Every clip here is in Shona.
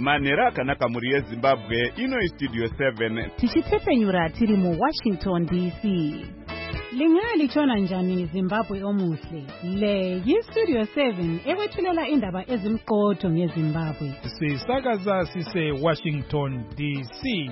Manhero akanaka muri yeZimbabwe ino Studio 7 tichitsepenyura tiri mu Washington DC. Lingalitshona njani Zimbabwe omuhle? Le yiStudio 7 ekwethulela indaba ezimqotho ngeZimbabwe. Sisakaza sise Washington DC.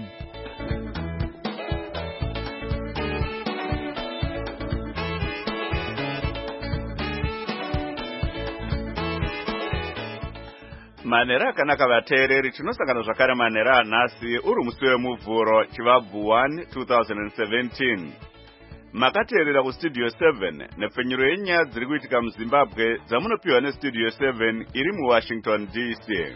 Manhero akanaka vateereri, tinosangana zvakare manhero anhasi uri musi wemuvhuro Chivabvu 1 2017. Makateerera kuStudio 7 nepfenyuro yenyaya dziri kuitika muZimbabwe dzamunopiwa neStudio 7 iri muWashington DC.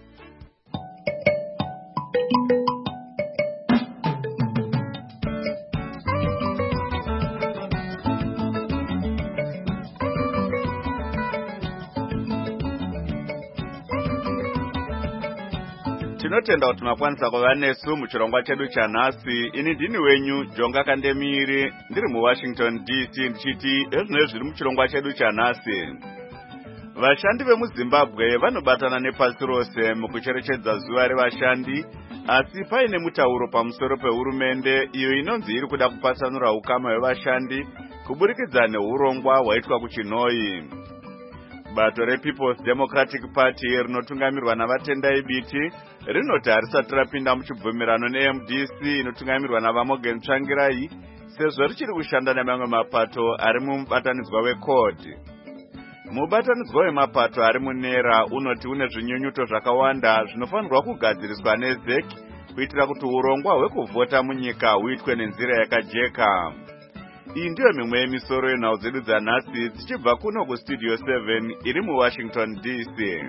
Tinotenda kuti makwanisa kuva nesu muchirongwa chedu chanhasi. Ini ndini wenyu Jonga Kandemiri ndiri muWashington DC ndichiti ezvinezvi zviri muchirongwa chedu chanhasi. Vashandi vemuZimbabwe vanobatana nepasi rose mukucherechedza zuva revashandi, asi paine mutauro pamusoro pehurumende iyo inonzi iri kuda kupatsanura ukama hwevashandi kuburikidza neurongwa hwaitwa kuChinoi. Bato rePeople's Democratic Party rinotungamirwa navatendai biti rinoti harisati rapinda muchibvumirano neMDC inotungamirwa naVamorgan Tsvangirai sezvo richiri kushanda nemamwe mapato ari mubatanidzwa weCORD. Mubatanidzwa wemapato ari munera unoti une zvinyunyuto zvakawanda zvinofanirwa kugadziriswa neZEC kuitira kuti urongwa hwekuvhota munyika huitwe nenzira yakajeka. Iyi ndiyo mimwe yemisoro yenhau dzedu dzanhasi dzichibva kuno kuStudio 7 iri muWashington DC.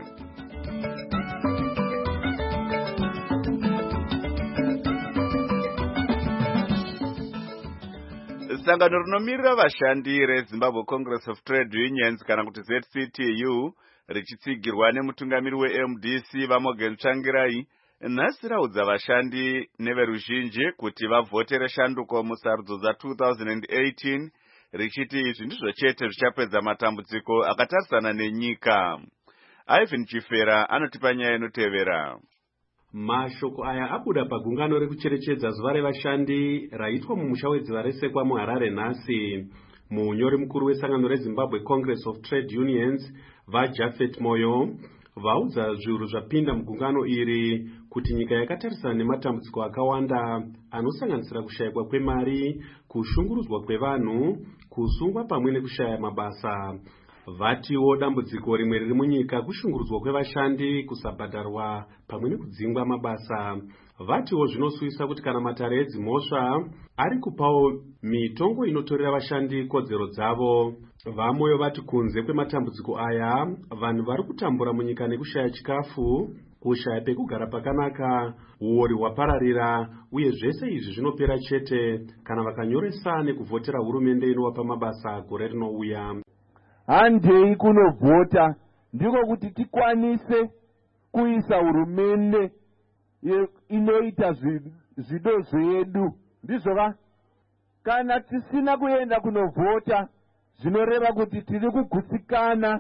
Sangano rinomirira vashandi reZimbabwe Congress of Trade Unions kana kuti ZCTU richitsigirwa nemutungamiri weMDC Vamorgan Tsvangirai nhasi raudza vashandi neveruzhinji kuti vavhotere shanduko musarudzo dza2018 richiti izvi ndizvo chete zvichapedza matambudziko akatarisana nenyika. Ivan Chifera anotipa nyaya inotevera. Mashoko aya abuda pagungano rekucherechedza zuva revashandi raitwa mumusha wedziva resekwa muHarare nhasi. Munyori mukuru wesangano reZimbabwe Congress of Trade Unions vaJafet Moyo vaudza zviuru zvapinda mugungano iri kuti nyika yakatarisana nematambudziko akawanda anosanganisira kushayikwa kwemari, kushungurudzwa kwevanhu, kusungwa pamwe nekushaya mabasa. Vatiwo dambudziko rimwe riri munyika kushungurudzwa kwevashandi, kusabhadharwa pamwe nekudzingwa mabasa. Vatiwo zvinosuyisa kuti kana matare edzimhosva ari kupawo mitongo inotorera vashandi kodzero dzavo. Vamoyo vati kunze kwematambudziko aya, vanhu vari kutambura munyika nekushaya chikafu, kushaya pekugara pakanaka, uori hwapararira, uye zvese izvi zvinopera chete kana vakanyoresa nekuvhotera hurumende inovapa mabasa gore rinouya. Handei kunovhota ndiko kuti tikwanise kuisa hurumende inoita zvido zvedu, ndizvo. Kana tisina kuenda kunovhota zvinoreva kuti tiri kugutsikana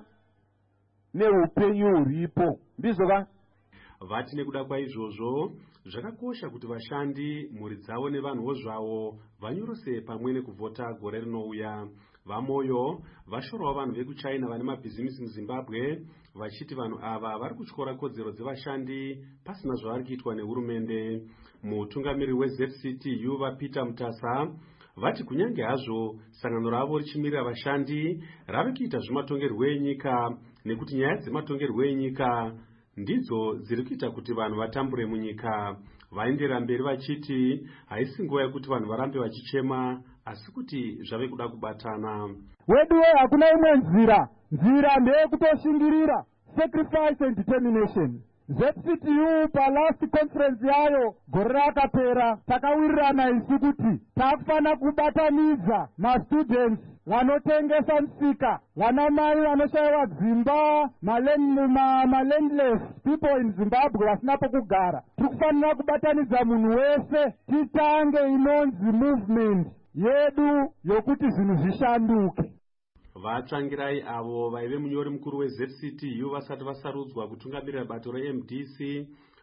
neupenyu huripo, ndizvo. Vati nekuda kwaizvozvo zvakakosha kuti vashandi, mhuri dzavo nevanhuwo zvavo vanyorose pamwe nekuvhota gore rinouya. Vamoyo vashorawo vanhu vekuChina vane mabhizimisi muZimbabwe vachiti vanhu ava vari kutyora kodzero dzevashandi pasina zvavari kuitwa nehurumende. Mutungamiri weZCTU vaPeter Mutasa vati kunyange hazvo sangano ravo richimirira vashandi rave kuita zvematongerwo enyika, nekuti nyaya dzematongerwo enyika ndidzo dziri kuita kuti vanhu vatambure munyika. Vaenderera mberi vachiti haisi nguva yekuti vanhu varambe vachichema, asi kuti zvave kuda kubatana. Wedu hakuna imwe nzira ndeyekutoshingirira, sacrifice and determination. ZCTU palast conference yayo gore rakapera takawirirana isu kuti takufana kubatanidza mastudents vanotengesa msika, vanamai vanoshayiwa dzimba, malandless people in Zimbabwe vasina pokugara. Tiri kufanira kubatanidza munhu wese titange inonzi movement yedu yokuti zvinhu zvishanduke. Vatsvangirai avo vaive munyori mukuru weZCTU vasati vasarudzwa kutungamirira bato reMDC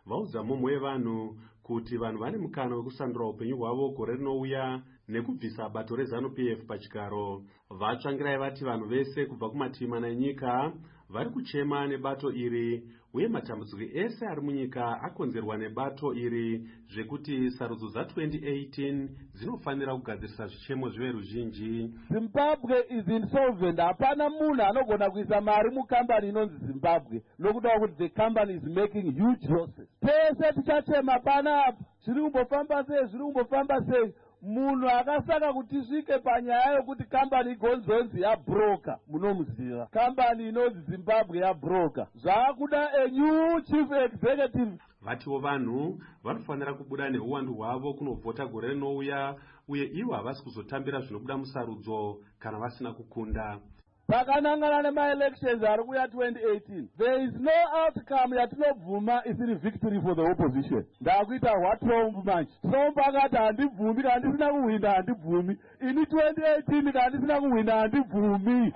vaudza mumwe wevanhu kuti vanhu vane mukana wekusandura upenyu hwavo gore rinouya nekubvisa bato reZANU-PF pachigaro. Vatsvangirai vati vanhu vese kubva kumativi mana enyika vari kuchema nebato iri, uye matambudziko ese ari munyika akonzerwa nebato iri, zvekuti sarudzo dza2018 dzinofanira kugadzirisa zvichemo zvive ruzhinji. Zimbabwe is insolvent. Hapana munhu anogona kuisa mari mukambani inonzi Zimbabwe nokuda kuti the company is making huge losses. Pese tichachema panapa, zviri kumbofamba sei? Munhu akasaka kuti tisvike panyaya yokuti kambani igonzonzi yabroka, munomuziva. Kambani inonzi Zimbabwe yabroka. Zvaakuda a new chief executive. Vatiwo vanhu vanofanira kubuda neuwandu hwavo kunovhota gore rinouya, uye ivo havasi kuzotambira zvinobuda musarudzo kana vasina kukunda. Pakanangana nema-elections ari kuya 2018, there is no outcome yatinobvuma isiri victory for the opposition. Ndakuita hwatrombu manje. Trump akati handibvumi, kana ndisina kuhwina handibvumi. Ini 2018 kana ndisina kuhwina handibvumi.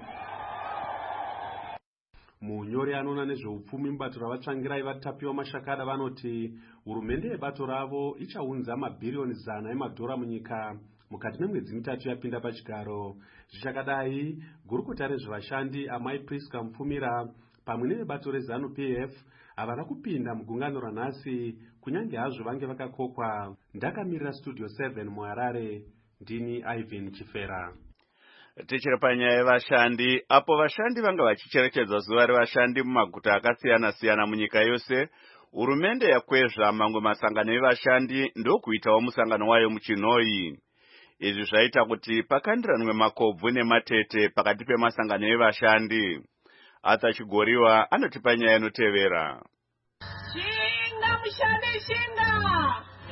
Munyori anoona nezveupfumi mubato ravatsvangirai vatapio mashakada vanoti hurumende yebato ravo ichaunza mabhiriyoni 100 emadhora munyika mukati memwedzi mitatu yapinda pachigaro. Zvichakadai, gurukota rezvevashandi Amai Priska Mupfumira pamwe nevebato reZANU-PF havana kupinda mugungano ranhasi, kunyange hazvo vange vakakokwa. Ndakamirira Studio 7 muHarare, ndini Ivan Chifera. Tichiri panyaya yevashandi, apo vashandi vanga vachicherechedza zuva revashandi mumaguta akasiyana-siyana munyika yose, hurumende yakwezva mamwe masangano evashandi ndokuitawo musangano wayo muChinoi. Izvi zvaita kuti pakandiranwe makobvu nematete pakati pemasangano evashandi. Arthur Chigoriwa anotipa nyaya inotevera. Shinga mushandi shinga!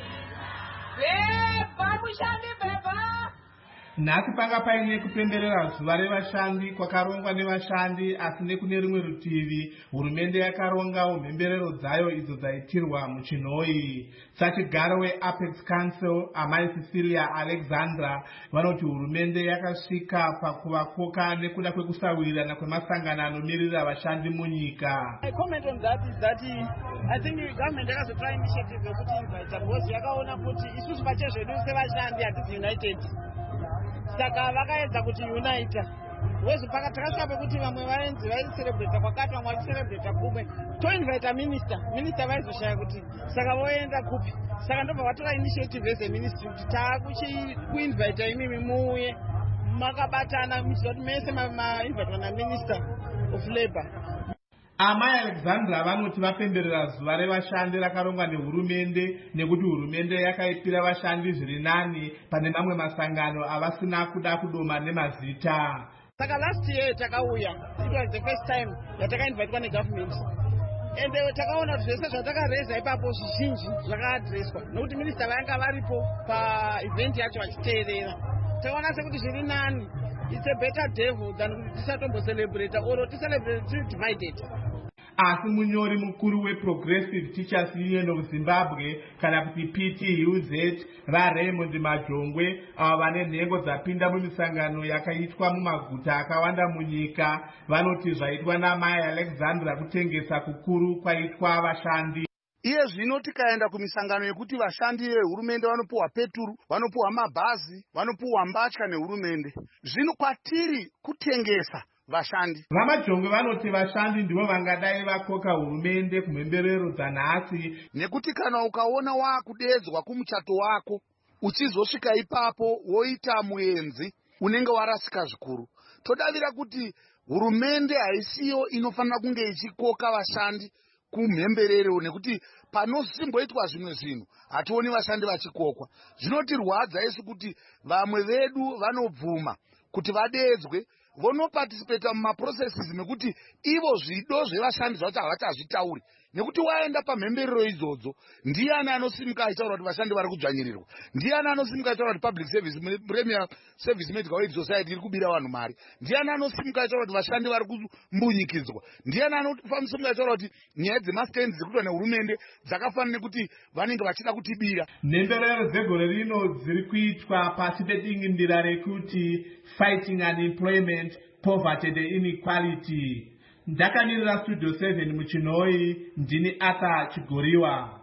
Beba mushandi beba! Nhasi panga paine kupemberera zuva revashandi kwakarongwa nevashandi, asi nekune rimwe rutivi hurumende yakarongawo mhemberero dzayo idzo dzaitirwa muChinoi. Sachigaro weApex Council Amai Cecilia Alexandra vanoti hurumende yakasvika pakuvakoka nekuda kwekusawirirana kwemasangano anomirira vashandi munyika. My comment on that is that I think the government yakazotora initiative yokuti invite because yakaona kuti isusu pachezvedu sevashandi hatisi united. Saka vakaedza kuti unite. Wezi pakataka pekuti vamwe vaenzi vaicelebrate kwakati vamwe vachicelebrate kumwe. Toinvite minister vaizoshaya kuti saka voenda kupi. Saka ndobva vatora initiative as a ministry kuti taakuinvite imimi muuye makabatana kuti mese mainvitwa naminister of labor. Amai Alexandra vanoti vapemberera zuva revashandi rakarongwa nehurumende nekuti hurumende yakaipira vashandi zviri nani pane mamwe masangano avasina kuda kudoma nemazita. Saka last year takauya, it was the first time yatakainvitwa negovernment. And takaona kuti zvese zvatakareza ipapo zvizhinji zvakaadreswa nokuti minister vanga varipo paevent yacho vachiteerera. Takaona sekuti zviri nani. It's a better devil than kuti tisatombo-celebrate or to divided. Asi munyori mukuru weProgressive Teachers Union of Zimbabwe kana kuti PTUZ vaRaymond Majongwe ava vane nhengo dzapinda mumisangano yakaitwa mumaguta akawanda munyika vanoti zvaitwa naMai Alexandra kutengesa kukuru kwaitwa vashandi. Iye zvino tikaenda kumisangano yekuti vashandi vehurumende vanopuwa peturu, vanopuwa mabhazi, vanopuwa mbatya nehurumende. Zvino kwatiri kutengesa vashandi. Vamajongwe vanoti vashandi ndivo vangadai vakoka hurumende kumhemberero dzanhasi. Nekuti kana ukaona wakudedzwa kumuchato wako, uchizosvika ipapo woita muenzi, unenge warasika zvikuru. Todavira kuti hurumende haisiyo inofanira kunge ichikoka vashandi kumhemberero, nekuti panosimboitwa zvimwe zvinhu hationi vashandi vachikokwa. Zvinotirwadza isu kuti vamwe vedu vanobvuma kuti vadedzwe, vonoparticipate mumaprocesses mekuti ivo zvido zvevashandi zvacho havachazvitauri. Nekuti waenda pamhemberero idzodzo, ndiani anosimuka achitaura kuti vashandi vari kudzvanyirirwa? Ndiani anosimuka achitaura kuti public service premier service medical aid society iri kubira vanhu mari? Ndiani anosimuka achitaura kuti vashandi vari kumbunyikidzwa? Ndiani anosimuka achitaura kuti nyaya dzemastenzi dzirikuitwa nehurumende dzakafanana nekuti vanenge vachida kutibira? Mhemberero dzegore rino dziri kuitwa pasi pedingindira rekuti fighting unemployment, poverty and inequality. Ndakamirira Studio 7 muChinoi, ndini Arthur Chigoriwa.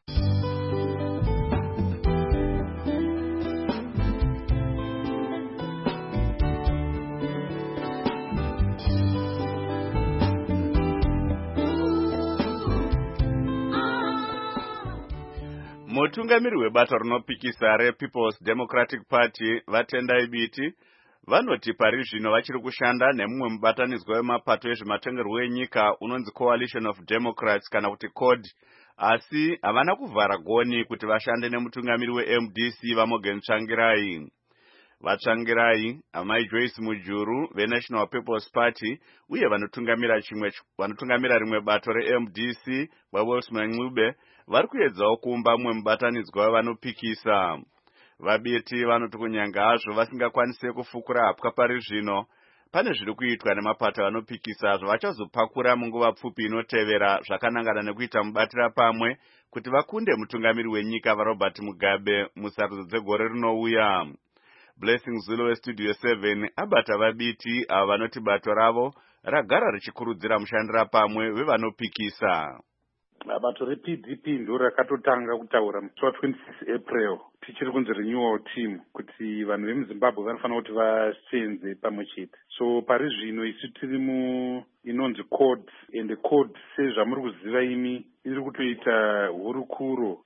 Mutungamiri webato rinopikisa rePeople's Democratic Party vatendai biti vanoti pari zvino vachiri kushanda nemumwe mubatanidzwa wemapato ezvematongerwo enyika unonzi Coalition of Democrats kana kuti COD, asi havana kuvhara goni kuti vashande nemutungamiri weMDC vaMorgan Tsvangirai. Vatsvangirai, amai Joyce Mujuru veNational People's Party uye vanotungamira rimwe bato reMDC vaWilson Ncube vari kuedzawo kuumba mumwe mubatanidzwa vanopikisa. Vabiti vanoti kunyanga hazvo vasingakwanise kufukura hapwa pari zvino, pane zviri kuitwa nemapato anopikisa zvavachazopakura munguva pfupi inotevera zvakanangana nekuita mubatira pamwe kuti vakunde mutungamiri wenyika vaRobert Mugabe musarudzo dzegore rinouya. Blessing Zulu weStudio 7 abata vabiti ava vanoti bato ravo ragara richikurudzira mushandira pamwe wevanopikisa. Bato rePDP ndo rakatotanga kutaura musi wa26 April tichiri kunzi renewal team kuti vanhu vemuZimbabwe vanofanira kuti vasenze pamwe chete. So pari zvino isu tiri inonzi COD, and COD sezvamuri kuziva imi iri kutoita hurukuro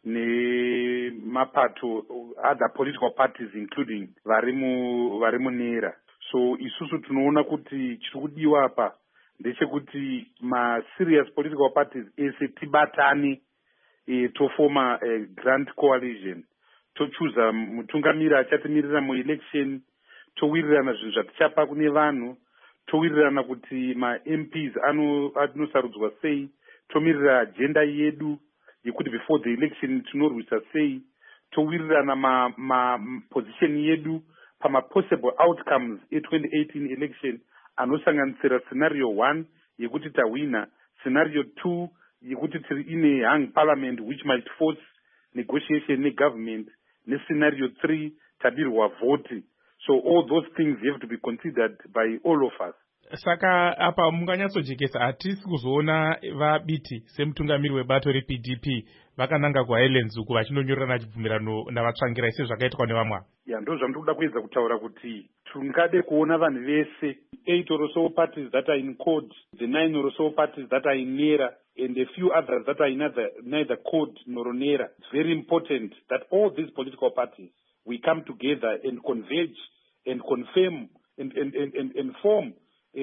nemapato other political parties including vari munera. So isusu tunoona kuti chiri kudiwa apa ndechekuti ma-serious political parties ese tibatani tofoma grand coalition, tochuza mutungamiri achatimirira muelection, towirirana zvinhu zvatichapa kune vanhu, towirirana kuti ma-MPs anosarudzwa sei, tomirira agenda yedu yekuti before the election tinorwisa sei, towirirana ma-position yedu pama-possible outcomes e2018 election anosanganisira scenario 1 yekuti tawina, scenario 2 yekuti tiri ine hung parliament which might force negotiation negovernment, scenario 3 tadirwa vote. So all those things have to be considered by all of us. Saka apa munganyatsojekesa hatisi kuzoona vabiti semutungamiri webato rePDP vakananga kuHighlands uku vachinonyorana chibvumirano navatsvangirai sezvakaitwa nevamwe. Ndo zvandinoda kuedza kutaura kuti tungade kuona vanhu vese 8 or so parties that are in COD, the 9 or so parties that are in NERA, and a few others that are in neither COD nor NERA. It's very important that all these political parties, we come together and converge and confirm and form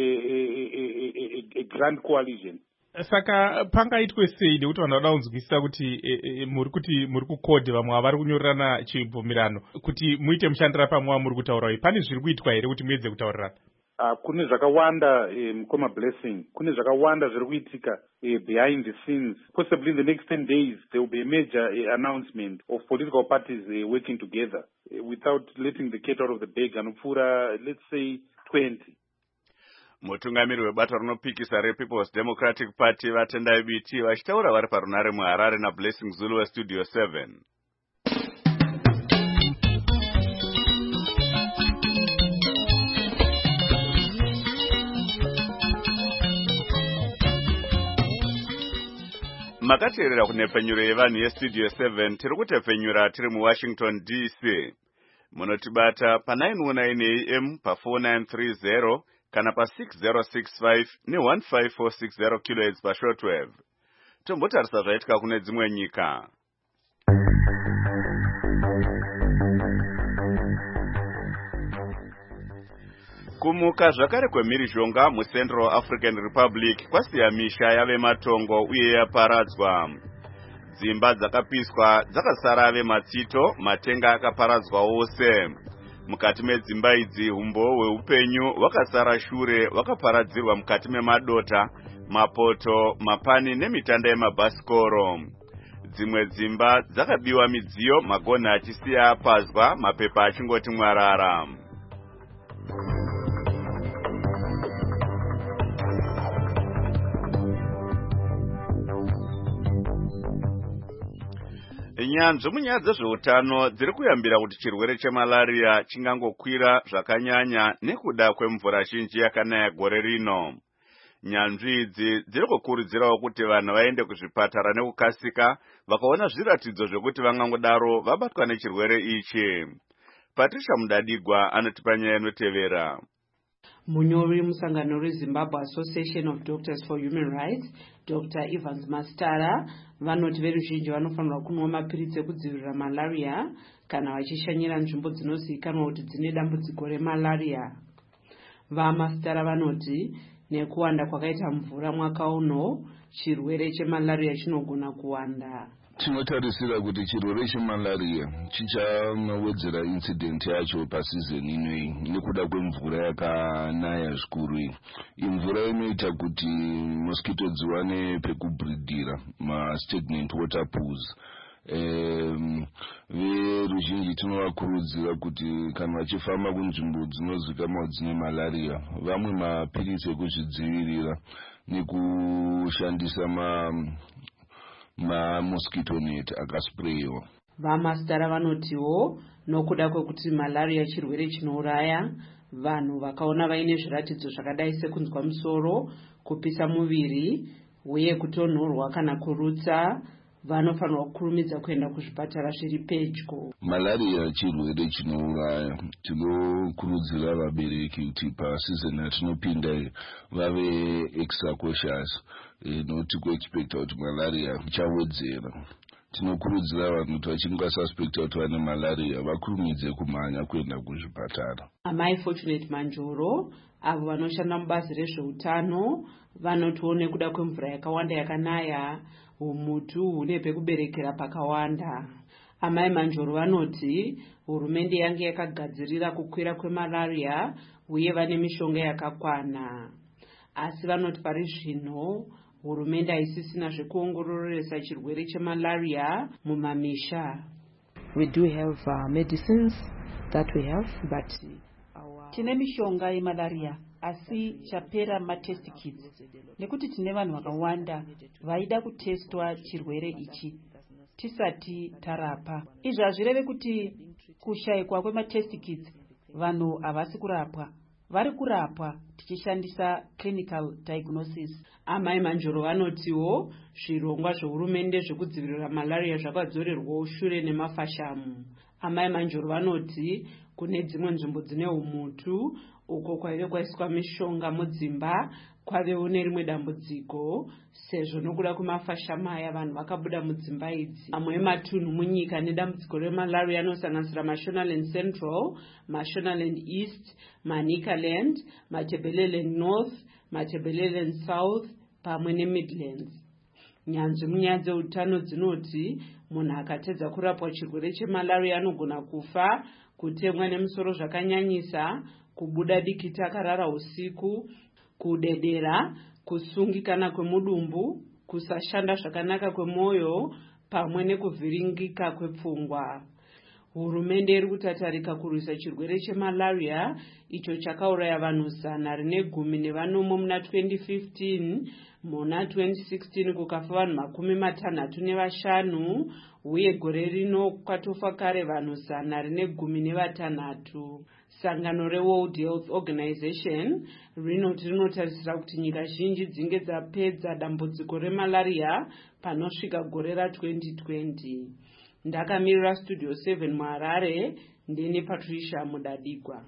a grand coalition. Saka pangaitwe sei nekuti vanhu vada kunzwisisa kuti muri kukodhi vamwe havari kunyorerana chibvumirano kuti muite mushandira pamwe wamuri kutaura, pane zviri kuitwa here kuti muedze kutaurirana? Kune zvakawanda mukoma Blessing, kune zvakawanda zviri kuitika behind the scenes. Possibly in the next 10 days there will be a major announcement of political parties working together without letting the cat out of the bag. Anopfuura, let's say 20. Mutungamiri webato rinopikisa rePeople's Democratic Party vatendai biti vachitaura vari parunare muHarare naBlessing Zulu weStudio 7. Makateerera kunepfenyuro yevanhu yeStudio 7 tiri kutepfenyura tiri muWashington DC. Munotibata pa919 AM pa4930 kana pa6065 ne15460 kHz pashortwave. Tombotarisa zvaitika kune dzimwe nyika. Kumuka zvakare kwemhirizhonga muCentral African Republic kwasiya misha yave matongo uye yaparadzwa. Dzimba dzakapiswa dzakasara ave matsito, matenga akaparadzwa ose. Mukati medzimba idzi umbo hweupenyu hwakasara shure hwakaparadzirwa mukati memadota, mapoto, mapani nemitanda yemabhasikoro. Dzimwe dzimba dzakabiwa midziyo, magonhi achisiya apazwa, mapepa achingoti mwarara. Nyanzvi munyaya dzezveutano dziri kuyambira kuti chirwere chemalaria chingangokwira zvakanyanya nekuda kwemvura zhinji yakanaya gore rino. nyanzvi idzi dziri kukurudzirawo kuti vanhu vaende kuzvipatara nekukasika vakaona zviratidzo zvekuti vangangodaro vabatwa nechirwere ichi. Patricia Mudadigwa anotipa nyaya inotevera. Munyori musangano reZimbabwe Association of Doctors for Human Rights, Dr. Evans Mastara, vanoti veruzhinji vanofanirwa kunwa mapiritsi ekudzivirira malaria kana vachishanyira nzvimbo dzinozivikanwa kuti dzine dambudziko remalaria. VaMastara vanoti nekuwanda kwakaita mvura mwaka uno, chirwere chemalaria chinogona kuwanda. Tinotarisira kuti chirwere chemalaria chichanowedzera incident yacho pasizoni inoi nekuda kwemvura yakanaya zvikuru. Imvura inoita kuti mosquito dziwane pekubridhira, stagnant water pools. Veruzhinji tinovakurudzira kuti kana vachifamba kunzvimbo dzinozivikanwa dzine malaria vamwe mapiritsi ekuzvidzivirira nekushandisa mosquito net akasprayiwa. VaMastara vanotiwo nokuda kwekuti malaria chirwere chinouraya, vanhu vakaona vaine zviratidzo zvakadai sekunzwa musoro, kupisa muviri uye kutonhorwa kana kurutsa, vanofanirwa kukurumidza kuenda kuzvipatara zviri pedyo. Malaria chirwere chinouraya. Tinokurudzira vabereki kuti pasizoni yatinopinda vave extra cautious, noti kuexpecta kuti malaria ichawedzera. Tinokurudzira vanhu kuti vachinge vasuspecta kuti vane malaria vakurumidze kumhanya kuenda kuzvipatara. Amai Fortunate Manjoro, avo vanoshanda mubazi rezveutano, vanotiwo nekuda kwemvura yakawanda yakanaya, umutu hune pekuberekera pakawanda. Amai Manjoro vanoti hurumende yange yakagadzirira kukwira kwemalaria uye vane mishonga yakakwana. Asi vanoti pari zvino hurumende haisisina zvekuongororesa chirwere chemalaria mumamisha. We do have medicines that we have, but tine mishonga yemalaria asi chapera matest kits nekuti tine vanhu vakawanda vaida kutestwa chirwere ichi tisati tarapa. Izvi hazvireve kuti kushayikwa kwematest kits vanhu havasi kurapwa, vari kurapwa tichishandisa clinical diagnosis. Amai Manjoro vanotiwo zvirongwa zvehurumende zvekudzivirira malaria zvakadzorerwawo shure nemafashamu. Amai Manjoro vanoti kune dzimwe nzvimbo dzine umutu uko kwaive kwaiswa mishonga mudzimba kwavewo nerimwe dambudziko sezvo nokuda kwemafashamu aya vanhu vakabuda mudzimba idzi. Amwe ematunhu munyika nedambudziko remalaria anosanganisira Mashonaland Central, Mashonaland East, Manicaland, Matabeleland North, Matabeleland South pamwe neMidlands. Nyanzvi munyaya dzeutano dzinoti munhu akatedza kurapwa chirwere chemalaria anogona kufa, kutemwa nemusoro zvakanyanyisa, kubuda dikiti akarara usiku, kudedera, kusungikana kwemudumbu, kusashanda zvakanaka kwemwoyo pamwe nekuvhiringika kwepfungwa. Hurumende iri kutatarika kurwisa chirwere chemalaria icho chakauraya vanhu 110 muna 2015, muna 2016 kukafa vanhu 65 uye gore rino kwatofa kare vanhu 116. Sangano reWorld Health Organization rinoti rinotarisira kuti nyika zhinji dzinge dzapedza dambudziko remalaria panosvika gore ra2020. Ndakamirira Studio 7 muHarare, ndini Patricia Mudadigwa.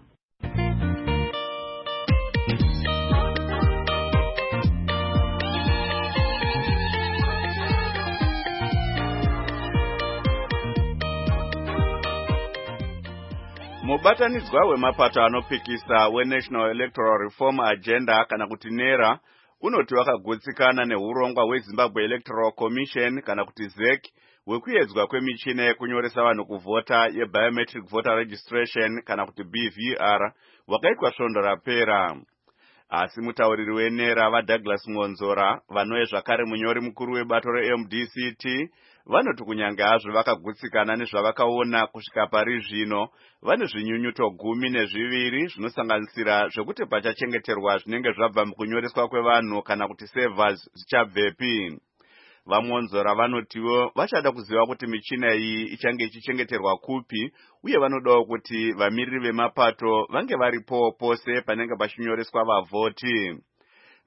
Mubatanidzwa wemapato anopikisa weNational Electoral Reform Agenda kana kuti NERA unoti wakagutsikana neurongwa hweZimbabwe Electoral Commission kana kuti ZEC wekuedzwa kwemichina yekunyoresa vanhu kuvhota yeBiometric Voter Registration kana kuti BVR wakaitwa svondo rapera. Asi mutauriri weNERA vaDouglas Ngonzora vanove zvakare munyori mukuru webato reMDCT vanoti kunyange hazvo vakagutsikana nezvavakaona kusvika pari zvino vane zvinyunyuto 12 zvinosanganisira zvekuti pachachengeterwa zvinenge zvabva mukunyoreswa kwevanhu kana kuti servers zvichabvepi. VaMonzora vanotiwo vachada kuziva kuti michina iyi ichange ichichengeterwa kupi uye vanodawo kuti vamiriri vemapato vange varipo pose panenge pachinyoreswa vavhoti.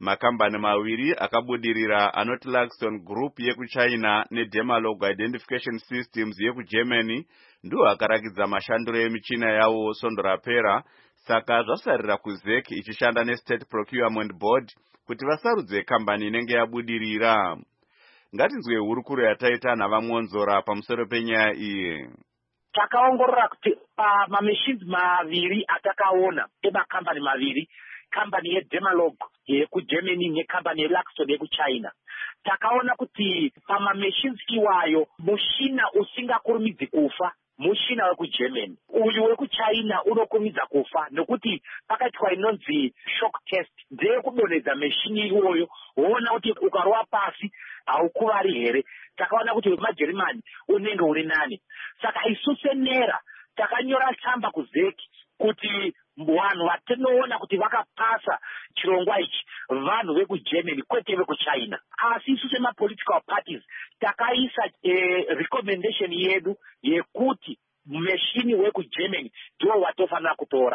Makambani maviri akabudirira anoti Luxon Group yekuchina neDemalog Identification Systems yekuGermany ndiwo akarakidza mashandiro emichina yawo svondo rapera, saka zvasarira kuZEC ichishanda neState Procurement Board kuti vasarudze kambani inenge yabudirira. Ngatinzwe hurukuro yataita navamwonzora pamusoro penyaya iyi. Takaongorora kuti mamachines maviri atakaona emakambani maviri, kambani yeDemalog yekuGermany nekambani yeLuxon yekuChina, takaona kuti pamamachines iwayo mushina usingakurumidzi kufa mushina wekuGermany. Uyu wekuChina unokurumidza kufa nokuti pakaitwa inonzi shock test ndeyekudonhedza machine iwoyo woona kuti ukarwa pasi haukuvari here. Takaona kuti wekumaJermany unenge uri nani. Saka isu senera takanyora tsamba kuZEC kuti vanhu vatinoona kuti vakapasa chirongwa ichi vanhu vekuGermany kwete vekuChina. Asi isu semapolitical parties takaisa recommendation yedu yekuti machine wekuGermany ndiwo watofanira kutora.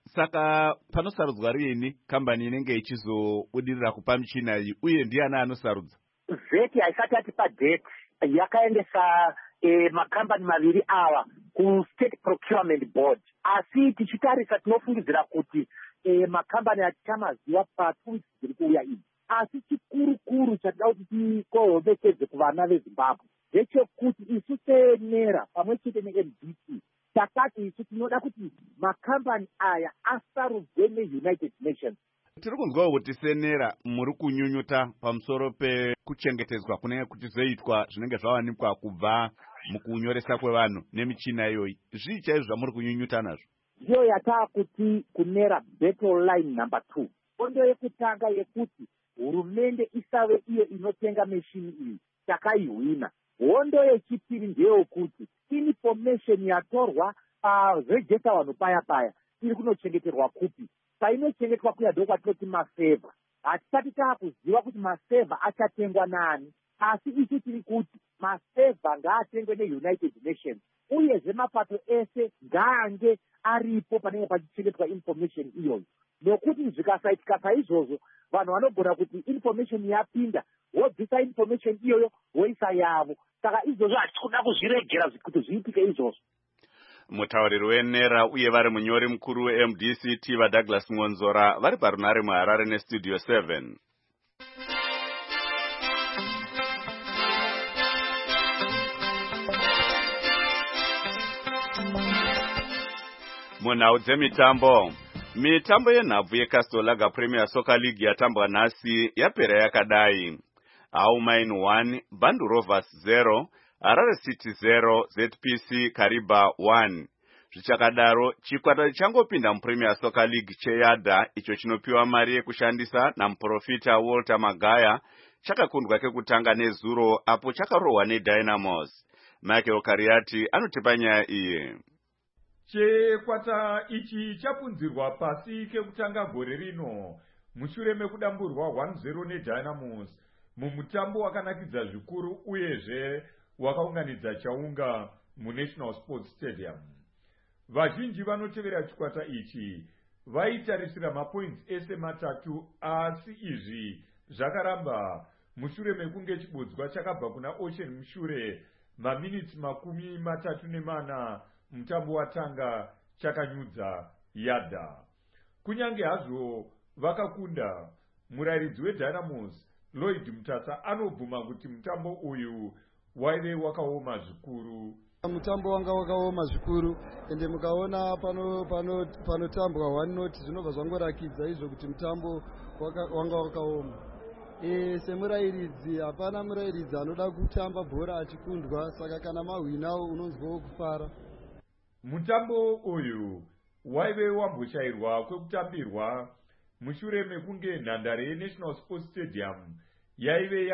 Saka panosarudzwa riini kambani inenge ichizobudirira kupa michina iyi, uye ndiani anosarudza? ZEC haisati atipa date, yakaendesa makambani maviri ava kuState Procurement Board. Asi tichitarisa tinofungidzira kuti makambani atichamaziva pa2 weeks dziri kuuya idzi. Asi chikuru chatida kuti tikohomekedze kuvana veZimbabwe ndechekuti isu senera pamwe chete neMDC takati isu tinoda kuti makambani aya asarudzwe neUnited Nations. Tiri kunzwawo kuti senera muri kunyunyuta pamusoro pekuchengetedzwa kunenge kuchizoitwa zvinenge zvawanikwa kubva mukunyoresa kwevanhu nemichina iyoyi. Zvii chaizvo zvamuri kunyunyuta nazvo? Ndiyo yataa kuti kunera battle line number 2. Hondo yekutanga yekuti hurumende isave iyo inotenga machine iyi takaihwina. Hondo yechipiri ndeyekuti information yatorwa paregister vanhu paya iri kunochengeterwa kupi. Painochengetwa kuya ndokwatinoti maseva. Hatisati taakuziva kuti maseva achatengwa nani. Asi isu tiri kuti maseva ngaatengwe neUnited Nations. Uyezve mapato ese ngaange aripo panenge pachichengetwa information iyoyo. Nokuti zvikasaitika saizvozvo vanhu vanogona kuti information yapinda wobvisa information iyoyo woisa yavo. Saka izvozvo hatikuda kuzviregera kuti zviitike izvozvo. Mutauriri wenera uye vari munyori mukuru weMDCT vaDouglas Mwonzora vari parunare muHarare neStudio 7. Munhau dzemitambo. Mitambo yenhabvu yeCastle Lager Premier Soccer League yatambwa nhasi yapera yakadai. Aumain 1, Bandu Rovers 0, Harare City 0, ZPC Kariba 1. Zvichakadaro, chikwata changopinda muPremier Soccer League cheyadha icho chinopiwa mari yekushandisa namuprofita Walter Magaya chakakundwa kekutanga nezuro apo chakarohwa neDynamos. Michael Kariati anotipa nyaya iyi. Chikwata ichi chapunzirwa pasi kekutanga gore rino mushure mekudamburwa 1-0 neDynamos mumutambo wakanakidza zvikuru uyezve wakaunganidza chaunga muNational Sports Stadium. Vazhinji vanotevera chikwata ichi vaitarisira mapoints ese matatu, asi izvi zvakaramba mushure mekunge chibodzwa chakabva kuna Ocean mushure maminitsi 34 mutambo watanga chakanyudza yadha. Kunyange hazvo vakakunda, murairidzi weDynamos Lloyd Mutasa anobvuma kuti mutambo uyu waive wakaoma zvikuru. Mutambo wanga wakaoma zvikuru, ende mukaona panotambwa 1-0 zvinobva zvangorakidza izvo kuti mutambo wanga wakaoma. Semurairidzi hapana murairidzi anoda kutamba bhora achikundwa, saka kana mahwinawo unonzwawo kufara. Mutambo uyu waive wamboshairwa kwekutambirwa mushure mekunge nhandare yeNational Sports Stadium yaive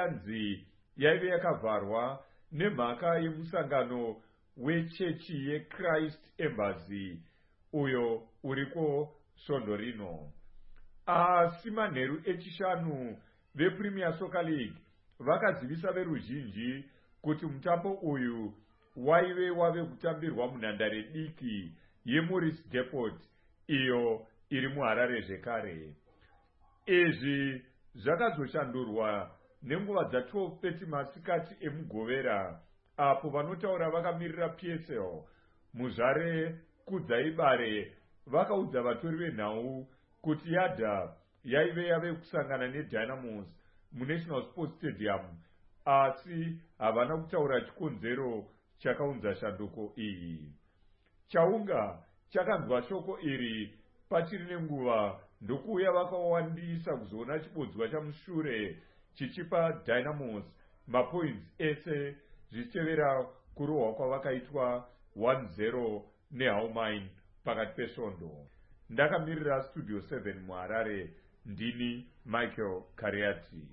yakavharwa nemhaka yemusangano wechechi yeChrist Embassy uyo uriko svondo rino. Asi manheru echishanu vePremier Soccer League vakazivisa veruzhinji kuti mutambo uyu wave kutambirwa munhandare diki yeMorris Depot iyo iri muHarare zvekare. Izvi zvakazoshandurwa nenguva dza12:30 masikati emugovera, apo vanotaura vakamirira PSL muzvare kudzaibare vakaudza vatori venhau kuti yadha yaive yave kusangana neDynamos muNational Sports Stadium, asi havana kutaura chikonzero chakaunza shanduko iyi. Chaunga chakanzwa shoko iri pachiri nenguva ndokuuya vakawandisa kuzoona chibodzwa chamushure chichipa Dynamos mapoints ese zvichitevera kurohwa kwavakaitwa 1-0 neHalmain pakati pesvondo. Ndakamirira Studio 7 muHarare, ndini Michael Kariati.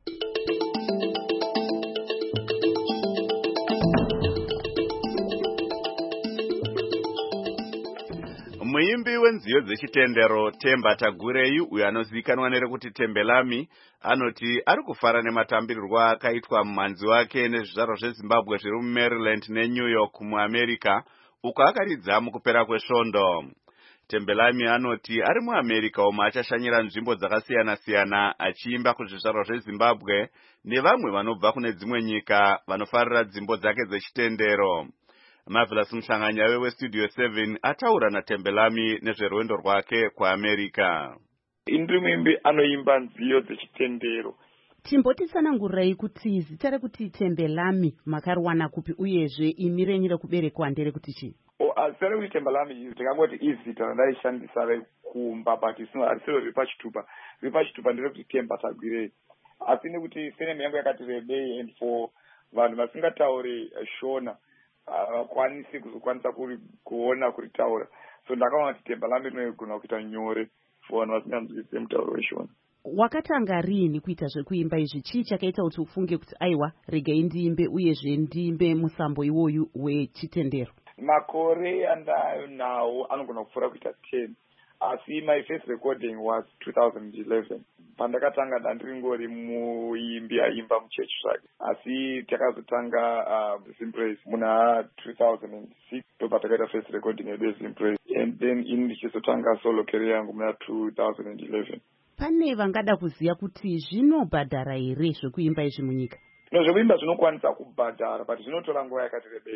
Muimbi wenziyo dzechitendero Temba Tagurei, uyo anozivikanwa nerekuti Tembelami, anoti ari kufara nematambirirwo akaitwa mumhanzi wake nezvizvarwa zveZimbabwe zviri muMaryland neNew York muAmerica, uko akaridza mukupera kwesvondo. Tembelami anoti ari muAmerica umo achashanyira nzvimbo dzakasiyana-siyana achiimba kuzvizvarwa zveZimbabwe nevamwe vanobva kune dzimwe nyika vanofarira dzimbo dzake dzechitendero. Marvelous Mhlanganya weStudio 7 ataura naTembelami nezverwendo rwake kuAmerica. Indri muimbi anoimba nziyo dzechitendero. Timbotitsanangurai kuti zita rekuti Tembelami makariwana kupi uyezve imi renyu rekuberekwa nderekuti chii? Zita rekuti Tembelami ndingangoti izita randaishandisa rekumba, but harisiro riri pachitupa nderekuti Temba Tagurei. Asi nekuti senemu yangu yakati rebei, and for vanhu vasingatauri Shona kwanisi kuzokwanisa kuona kuritaura, so ndakaona kuti Tembelami rinogona kuita nyore for vanhu vasinganzwisise mutauro weshona. Wakatanga rini kuita zvekuimba izvi? Chii chakaita kuti ufunge kuti aiwa regai ndiimbe uyezve ndiimbe musambo iwoyu wechitendero? Makore andayo nawo anogona kupfuura kuita 10, asi my first recording was 2011. Pandakatanga ndandiringori muimbi aimba muchechi zvake, asi takazotanga Zimpraise muna 2006 ndobva takaita first recording yedu yeZimpraise, and then ini ndichizotanga solo career yangu muna 2011. Pane vangada kuziya kuti zvinobhadhara here zvekuimba izvi munyika? Zvekuimba zvinokwanisa kubhadhara, but zvinotora nguva yakati rebei.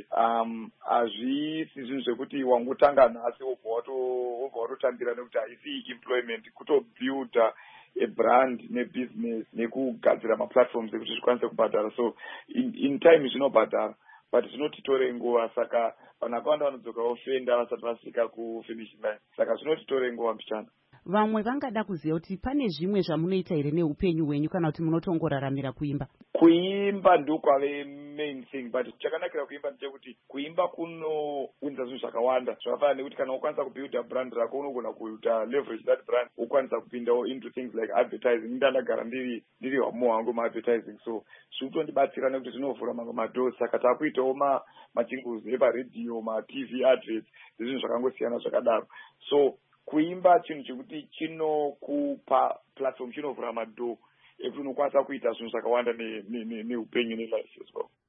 Hazvisi zvinhu zvekuti wangotanga nhasi wobva watotambira, nekuti haisi employment, kutobuilda ebrand nebusiness nekugadzira maplatforms ekuti zvikwanise kubhadhara. So in time zvinobhadhara, but zvinotitore nguva, saka vanhu vakawanda vanodzoka ofenda vasati vasvika kufinishing line, saka zvinotitore nguva mbichana. Vamwe vangada kuziva kuti pane zvimwe zvamunoita here neupenyu hwenyu kana kuti munotongoraramira kuimba? Kuimba ndokwave main thing, but chakanakira kuimba ndechekuti kuimba kunounza zvinhu zvakawanda zvakafanana nekuti kana ukwanisa kubuilda brand rako unogona kuita leverage that brand, ukwanisa kupindawo into things like advertising. Ndandagara ndiri hwamo wangu maadvertising, so zvinotondibatsira nekuti zvinovhura mamwe madoors. Saka takuitawo machinguzi eparedhiyo, matv adverts nezvinhu zvakangosiyana zvakadaro. So kuimba chinhu chekuti chinokupa platform, chinovhura madhoo ekuti unokwanisa kuita zvinhu zvakawanda neupenyu nelife as well.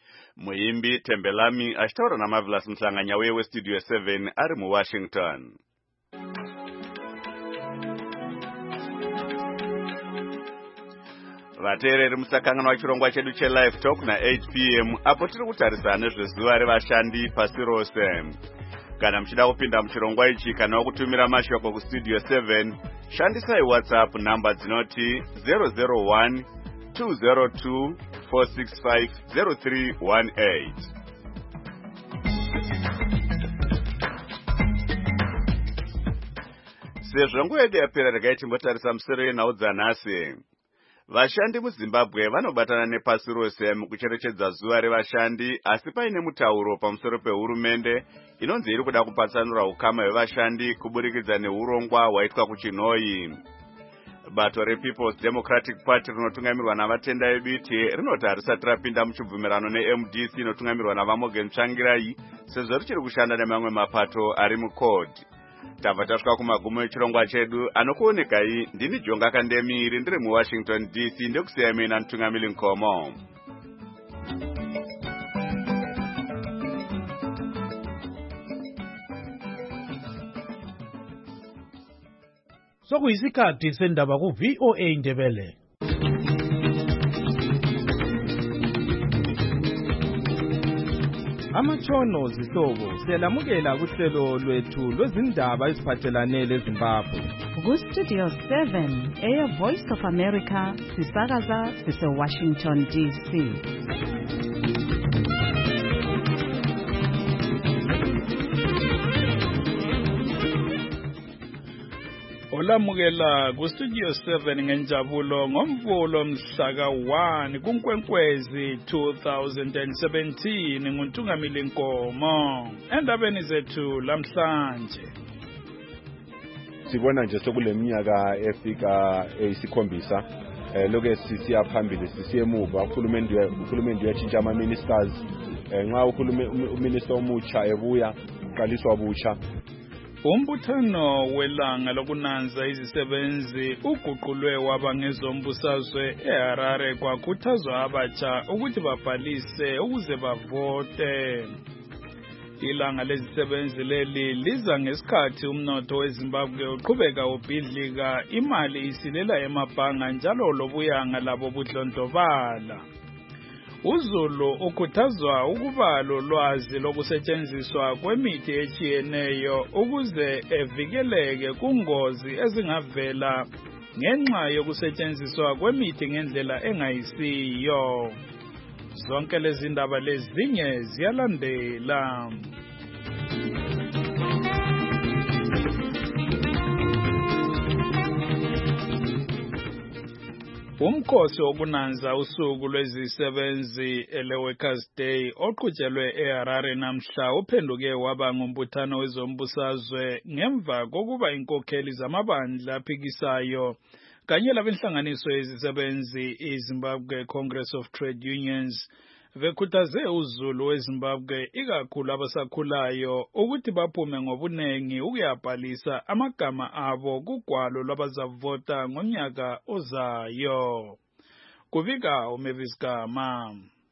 Muimbi Tembelami achitaura naMarvelous Mhlanganya weStudio 7 ari muWashington. Vateereri musakanganwa chirongwa chedu cheLive Talk na8 p.m. apo tiri kutarisana nezvezuva revashandi pasi rose. Kana muchida kupinda muchirongwa ichi kana kutumira mashoko kuStudio 7, shandisai WhatsApp namba dzinoti 001 202 465 0318. Sezvo nguva yedu yapera, regai timbotarisa musoro yenhau dzanhasi. Vashandi muZimbabwe vanobatana nepasi rose mukucherechedza zuva revashandi, asi paine mutauro pamusoro pehurumende inonzi iri kuda kupatsanura ukama hwevashandi kuburikidza neurongwa hwaitwa kuChinhoyi. Bato rePeople's Democratic Party rinotungamirwa navatenda veBiti rinoti harisati rapinda muchibvumirano neMDC inotungamirwa navaMorgan Tsvangirai sezvo richiri kushanda nemamwe mapato ari mukodhi. Tabva tasvika kumagumo echirongwa chedu. Anokuonekai ndini Jonga Kandemiri ndiri muWashington DC, ndekusiyai mina Ntungamili Nkomo. Sokuyisikhathi sendaba ku VOA Ndebele. Amatshono zihlobo siyalamukela kuhlelo lwethu lwezindaba eziphathelane leZimbabwe. Ku-Studio 7 Air Voice of America sisakaza sise-Washington DC. Olamukela ku-Studio 7 ngenjabulo ngomvulo mhlaka 1 kuNkwenkwezi 2017 nguNtungamili Nkomo. Endabeni zethu lamhlanje sibona nje sokuleminyaka efika eyisikhombisa lokho sisiya phambili sisiye emuva. Uhulumende uyatshintsha ama-ministers nxa uminister omutsha ebuya uqaliswa butsha. Umbuthano welanga lokunanza izisebenzi uguqulwe waba ngezombusazwe eHarare kwakhuthazwa abatsha ukuthi babhalise ukuze bavote. Ilanga lezisebenzi leli liza ngesikhathi umnotho weZimbabwe uqhubeka ubhidlika, imali isilela emabhanga njalo lobuyanga labo budlondlobala. uZulu ukhuthazwa ukuba lolwazi lokusetshenziswa kwemithi etshiyeneyo ukuze evikeleke kungozi ezingavela ngenxa yokusetshenziswa kwemithi ngendlela engayisiyo. Zonke lezi ndaba lezinye ziyalandela. Umkhosi wokunanza usuku lwezisebenzi ele-Workers' Day oqhutshelwe eHarare namhla uphenduke waba ngumbuthano wezombusazwe ngemva kokuba inkokheli zamabandla aphikisayo kanye labenhlanganiso yezisebenzi iZimbabwe Congress of Trade Unions bekhuthaze uZulu weZimbabwe ikakhulu abasakhulayo ukuthi baphume ngobunengi ukuyabhalisa amagama abo kugwalo lwabazavota ngonyaka ozayo. Kubika uMavis Gama.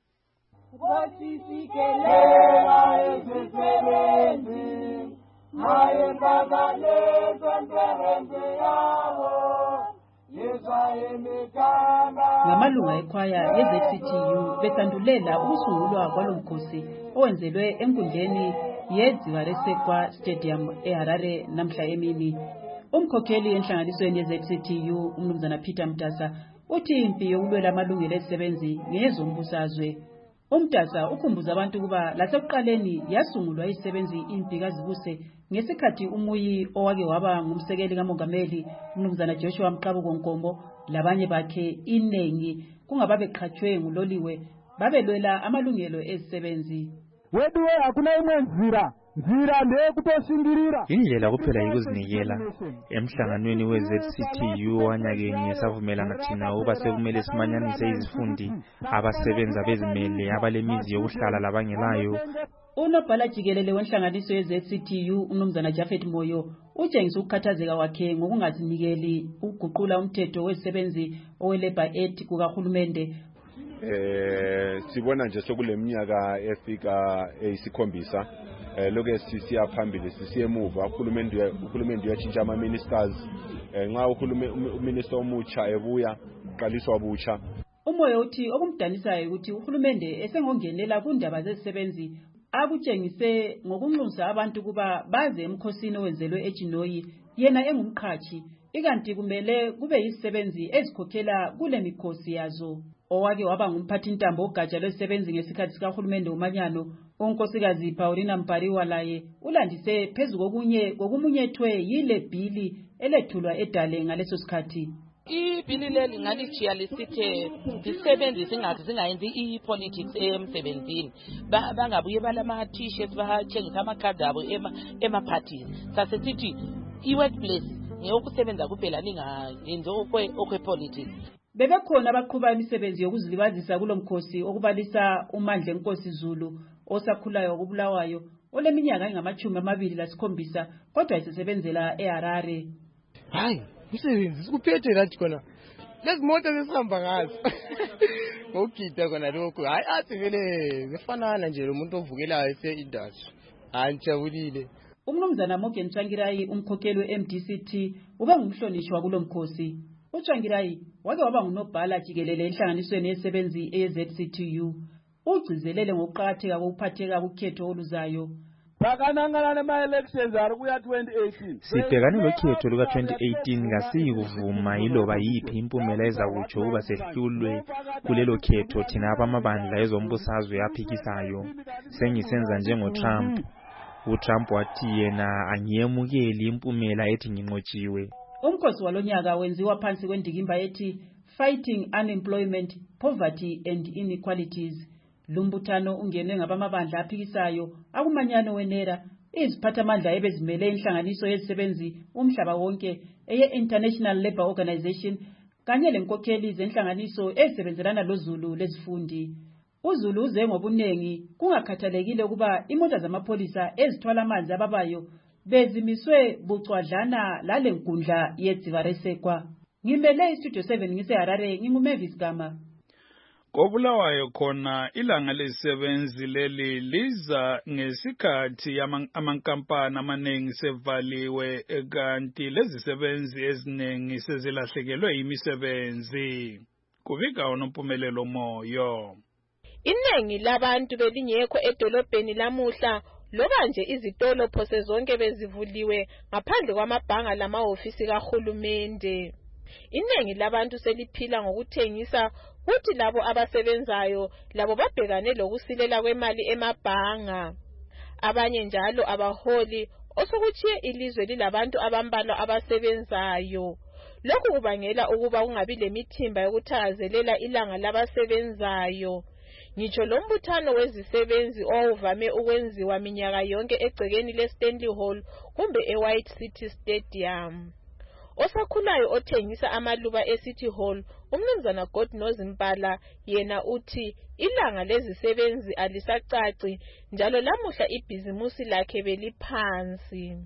Ngamalunga ekhwaya ye-ZCTU besandulela ukusungulwa kwalomkhosi owenzelwe enkundleni yedziva lesekwa stadium eHarare namhla emini. Umkhokheli enhlanganisweni ye-ZCTU umnumzana Peter Mtasa uthi impi yokulwela amalungelo ezisebenzi ngezombusazwe. Umtasa ukhumbuza abantu kuba lasekuqaleni yasungulwa izisebenzi impi kazibuse ngesikhathi umuyi owake waba ngumsekeli kamongameli umnumzana Joshua Mqabuko Nkombo labanye bakhe inengi kungababeqhatshwe nguloliwe babelwela amalungelo ezisebenzi. Weduwe akuna imwe nzira ndeyekutoshingirira. Indlela kuphela yikuzinikela. Emhlanganweni we-ZCTU wanyakenye savumelana thina ukuba sekumele simanyanise izifundi abasebenza bezimele abalemizi yokuhlala labangelayo. Unobhala jikelele wenhlanganiso ye-ZCTU umnumzana Jafet Moyo utshengisa ukukhathazeka wakhe ngokungazinikeli ukuguqula umthetho wezisebenzi owe-Labour Act kukaHulumende. Sibona nje sokuleminyaka efika eyisikhombisa lokho sisiya phambili sisiye emuva. Uhulumende uyatshintsha ama-ministers nxa uminister omutsha ebuya uqaliswa butsha. Umoya uthi okumdanisayo ukuthi uhulumende esengongenela kundaba zezisebenzi akutshengise ngokunxusa abantu kuba baze emkhosini owenzelwe eJinoyi yena engumqhashi ikanti kumele kube yizisebenzi ezikhokhela kule mikhosi yazo. Owake waba ngumphathi intambo ogatsha lwezisebenzi ngesikhathi sikahulumende umanyano unkosikazi Paulina Mpariwa laye ulandise phezu kokumunyethwe yile bhili elethulwa edale ngaleso sikhathi. Ibhili leli ngalijiya lisithe izisebenzi zingayenzi i-politics emsebenzini bangabuye balama t-shirts batshengisa amakhadi abo ema-parties. Sasesithi i-workplace ngeyokusebenza kuphela ningayenzi okwe-politics. Bebekhona abaqhuba imisebenzi yokuzilibazisa kulomkhosi okubalisa uMandla Nkosi Zulu osakhulayo okubulawayo oleminyaka engama-27 kodwa isebenzela eHarare. Hayi msebenzi sikuphethe lathi khona lezi moto zesihamba ngazo ngokugida khona lokho. Hayi athi vele zifanana nje lo muntu ovukelayo ese-industry. Hayi ngijabulile. Umnumzana Morgan Tsvangirai umkhokheli we-MDCT ube ngumhlonishwa kulomkhosi. uTsvangirai wake waba ngunobhala jikelele enhlanganisweni yesebenzi ye-ZCTU. ugcizelele ngokuqakatheka kokuphatheka kukhetho oluzayo. Sibhekane lokhetho luka-2018 kasiyikuvuma yiloba yiphi impumela ezakutsho ukuba sehlulwe kulelo khetho thina abamabandla ezombusazwe aphikisayo. Sengisenza njengoTrump. uTrump wathi yena angiyemukeli impumela ethi nginqotshiwe. Umkhosi walonyaka wenziwa phansi kwendikimba ethi Fighting Unemployment, Poverty and Inequalities. Lumbuthano ungenwe ngabamabandla aphikisayo akumanyano wenera iziphathamandla ebezimele inhlanganiso yezisebenzi umhlaba wonke eye-International Labour Organization kanye lenkokheli zenhlanganiso ezisebenzelana loZulu lezifundi. uZulu uze ngobunengi kungakhathalekile ukuba imota zamapholisa ezithwala amanzi ababayo bezimiswe bucwadlana lale nkundla yedzivaresekwa. Ngimele iStudio 7 ngiseHarare nginguMavis Gama. Kobulawayo khona ilanga lezisebenzi leli liza ngesikhathi amankampani amaningi sevaliwe kanti lezisebenzi eziningi sezilahlekelwe imisebenzi. Kubika uNompumelelo Moyo. Iningi labantu belingekho edolobheni lamuhla loba nje izitolo phose zonke bezivuliwe ngaphandle kwamabhanga lamahhovisi kahulumende. Iningi labantu seliphila ngokuthengisa kuthi labo abasebenzayo labo babhekane lokusilela kwemali emabhanga. Abanye njalo abaholi osokuchiye ilizwe lilabantu abambalwa abasebenzayo. Lokhu kubangela ukuba kungabi lemithimba yokuthakazelela ilanga labasebenzayo. Ngitsho lombuthano wezisebenzi owuvame ukwenziwa minyaka yonke egcekeni leStanley Hall kumbe eWhite City Stadium. Osakhulayo othengisa amaluba eCity Hall, umnumzana Godnoze Mpala, yena uthi ilanga lezisebenzi alisacaci njalo lamuhla ibhizimusi lakhe beliphansi.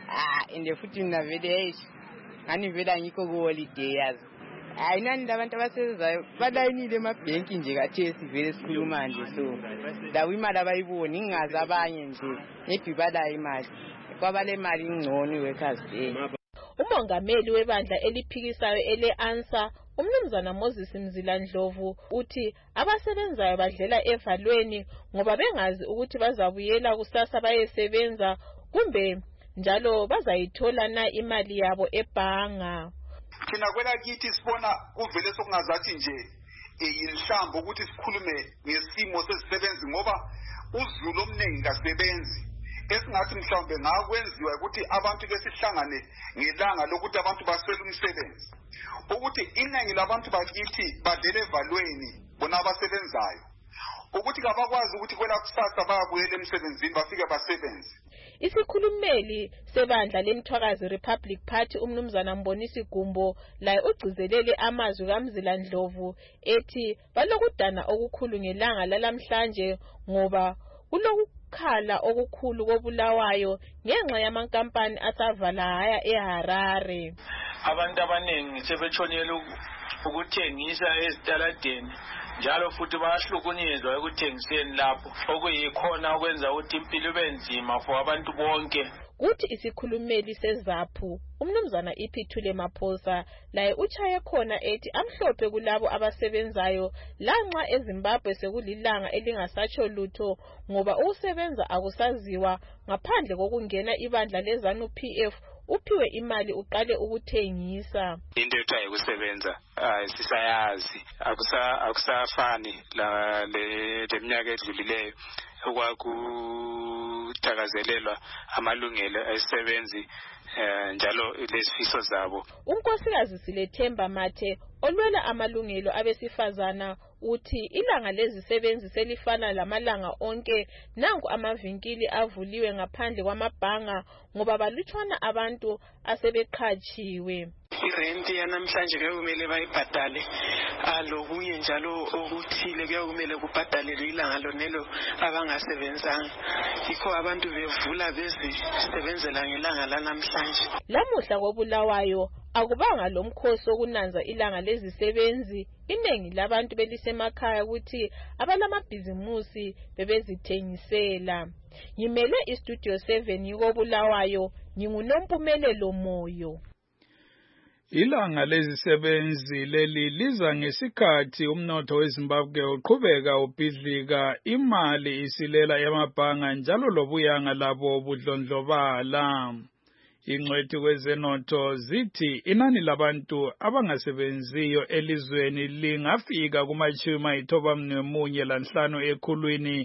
Inde futhi mina vele ngani vele ngikho ku holiday yazi. Ayinani labantu abasebenzayo balayinile emabhenki nje kathe sivele sikhuluma nje so. Lawo imali abayiboni ingazi abanye nje ebibala imali. Kwabale imali ingcono workers day. Umongameli webandla eliphikisayo ele-ANSA, umnumzana Moses Mzila Ndlovu, uthi abasebenzayo badlela evalweni ngoba bengazi ukuthi bazabuyela kusasa bayesebenza kumbe njalo bazayithola na imali yabo ebhanga. Thina kwela kithi sibona kuvele sokungazathi nje inhlambo ukuthi sikhulume ngesimo sezisebenzi ngoba uZulu omningi kasebenzi. Esingathi mhlawumbe ngakwenziwa ukuthi abantu besihlangane ngelanga lokuthi abantu baswele umsebenzi ukuthi iningi labantu bakithi badele evalweni bona abasebenzayo ukuthi kabakwazi ukuthi kwela kusasa bayabuyela emsebenzini bafike basebenze. Isikhulumeli sebandla lemthwakazi Republic Party umnumzana Mbonisi Gumbo laye ugcizelele amazwi kaMzila Ndlovu ethi balokudana okukhulu ngelanga lalamhlanje ngoba kulokukhala okukhulu kobulawayo ngenxa yamankampani asavala haya eHarare. Abantu abaningi sebetshonela ukuthengisa ezitaladeni njalo futhi bayahlukunyezwa ekuthengiseni lapho okuyikhona okwenza ukuthi impilo ibe nzima for abantu bonke. Kuthi isikhulumeli seZAPHU umnumzana Iphithule Maphosa laye uchaye khona ethi amhlophe kulabo abasebenzayo lanxa eZimbabwe sekulilanga elingasatsho lutho ngoba ukusebenza akusaziwa ngaphandle kokungena ibandla leZANU-PF uphiwe imali uqale ukuthengisa. Into ethiwa ukusebenza sisayazi akusafani leminyaka edlulileyo okwakuthakazelelwa amalungelo ezisebenzi njalo lezifiso zabo. Unkosikazi Silethemba Mathe olwela amalungelo abesifazana uthi ilanga lezisebenzi selifana lamalanga onke nanku amavinkili avuliwe ngaphandle kwamabhanga ngoba balutshwana abantu asebeqhatshiwe. Irenti yanamhlanje kumele bayibhadale lokunye njalo okuthile kumele kubhadalelwe ilanga lonelo abangasebenzanga yikho abantu bevula bezisebenzela ngelanga lanamhlanje. Lamuhla kobulawayo akubanga lomkhosi wokunanza ilanga lezisebenzi. Iningi labantu belisemakhaya ukuthi abalamabhizimusi bebezithengisela. Ngimele iStudio 7 yikobulawayo nginguNompumelelo Moyo. Ilanga lezisebenzi leli liza ngesikhathi umnotho weZimbabwe uqhubeka ubhidlika, imali isilela emabhanga njalo lobuyanga labo budlondlobala. Ingcwethi kwezenotho zithi inani labantu abangasebenziyo elizweni lingafika kuma-95 ekhulwini,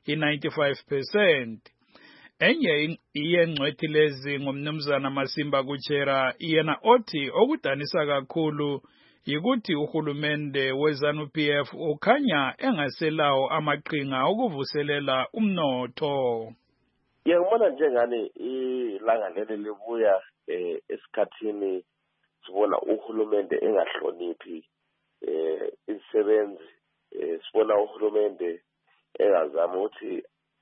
i-95%. Enye yengcwethi lezi ngumnumzana Masimba Kuchera, yena othi okudanisa kakhulu yikuthi uhulumende weZANU-PF ukhanya engaselawo amaqhinga okuvuselela umnotho. Ngibona njengani ilanga leli libuya esikhathini sibona uhulumende engahloniphi izisebenzi, sibona uhulumende engazama ukuthi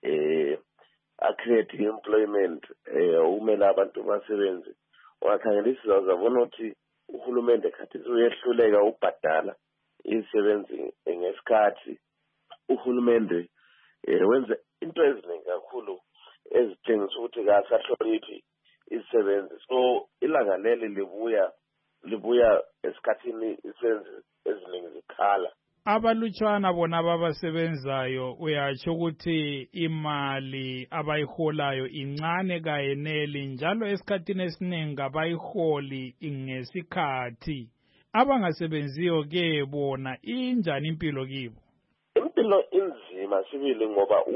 acreate employment umele abantu basebenze. Ungakhangelisa uzabona ukuthi uhulumende khathesi uyehluleka ukubhadala izisebenzi ngesikhathi. Uhulumende wenza into eziningi kakhulu ezitshengisa ukuthi kasahloniphi izisebenzi. So ilanga leli libuya esikhathini izisebenzi eziningi zikhala. Abalutshwana bona babasebenzayo uyatsho ukuthi imali abayiholayo incane kayeneli njalo esikhathini esiningi abayiholi ngesikhathi. Abangasebenziyo ke bona injani impilo kibo? Impilo inzima sibili ngoba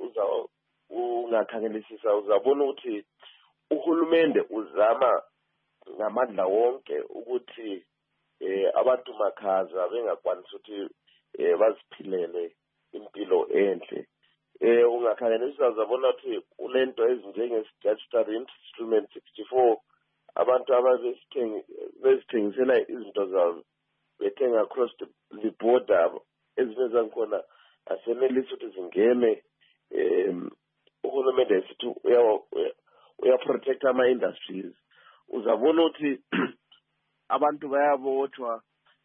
ungakhangelisisa uzabona ukuthi uhulumende uzama ngamandla wonke ukuthi abantu makhaza bengakwanisa ukuthi baziphilele impilo enhle. Ungakhangelisa uzabona ukuthi kulento ezinjenge-statutory instrument 64 abantu abazithengisela izinto zabo bethenga across the border, ezinye zakhona asenelisi ukuthi zingene. Uhulumende esithi uyaprotect ama-industries. Uzabona ukuthi abantu bayabotshwa,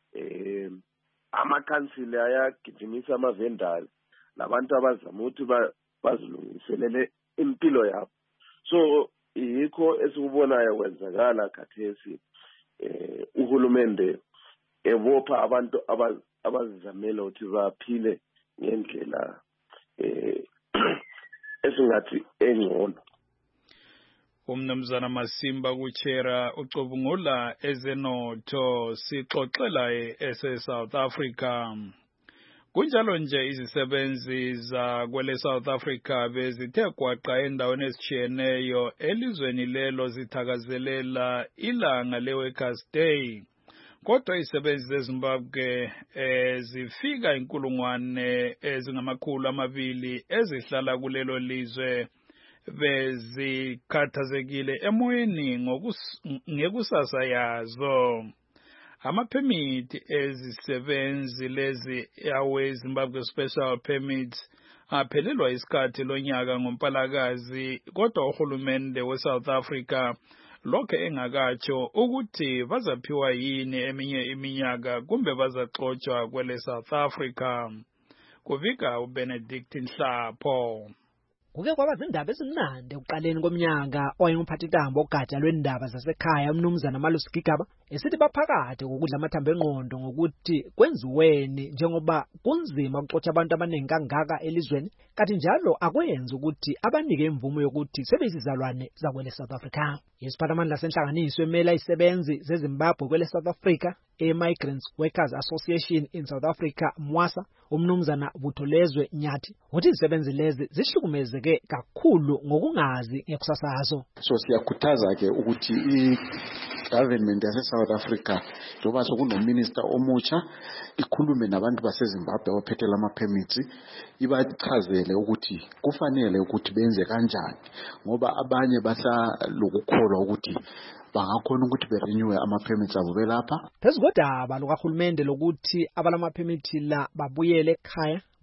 amakhansili ayagijimisa ama-vendors labantu abazama ukuthi bazilungiselele impilo yabo. So yikho esikubonayo kwenzakala khathesi, uhulumende ebopha abantu abazizamela ukuthi baphile ngendlela esingathi engcono. Umnumzana Masimba Kuchera ucubungula ezenotho, sixoxela ese-South Africa. Kunjalo nje izisebenzi zakwele South Africa bezithe gwaqa endaweni ezitshiyeneyo elizweni lelo zithakazelela ilanga le-Workers' Day. Kodwa izisebenzi zeZimbabwe zifika 200,000 ezihlala kulelo lizwe bezikhathazekile emoyeni ngekusasa yazo. Amaphemithi ezisebenzi lezi awe-Zimbabwe Special Permits aphelelwa isikhathi lonyaka ngoMpalakazi, kodwa uhulumende we-South Africa lokho engakatsho ukuthi bazaphiwa yini eminye iminyaka kumbe bazaxotshwa kwele South Africa. Kuvika uBenedict Nhlapho. Kuke kwaba zindaba ezimnandi ekuqaleni komnyaka owayengumphathitambo ogatsha lwendaba zasekhaya umnumzana Malusi Gigaba esithi baphakathi ngokudla amathambo engqondo ngokuthi kwenziweni njengoba kunzima ukuxotsha abantu abaningi kangaka elizweni, kanti njalo akwenzi ukuthi abanike imvumo yokuthi sebeyizizalwane zakwele South Africa. Isiphathamandla senhlanganiso emela izisebenzi zeZimbabwe kwele South Africa, Migrants Workers Association in South Africa, MWASA, umnumzana Butholezwe Nyathi, uthi izisebenzi lezi zihlukumezeke kakhulu ngokungazi ngekusasa yazo. So siyakhuthaza ke ukuthi i-government yase-South Africa njengoba sokunominister omutsha ikhulume nabantu baseZimbabwe abaphethe ama-permits, ibachazele ukuthi kufanele ukuthi benze kanjani ngoba abanye basalokukholwa ukuthi bangakhona ukuthi berenewe ama-permits abo belapha. Phezu kodaba lukahulumende lokuthi abalama-permits la babuyele ekhaya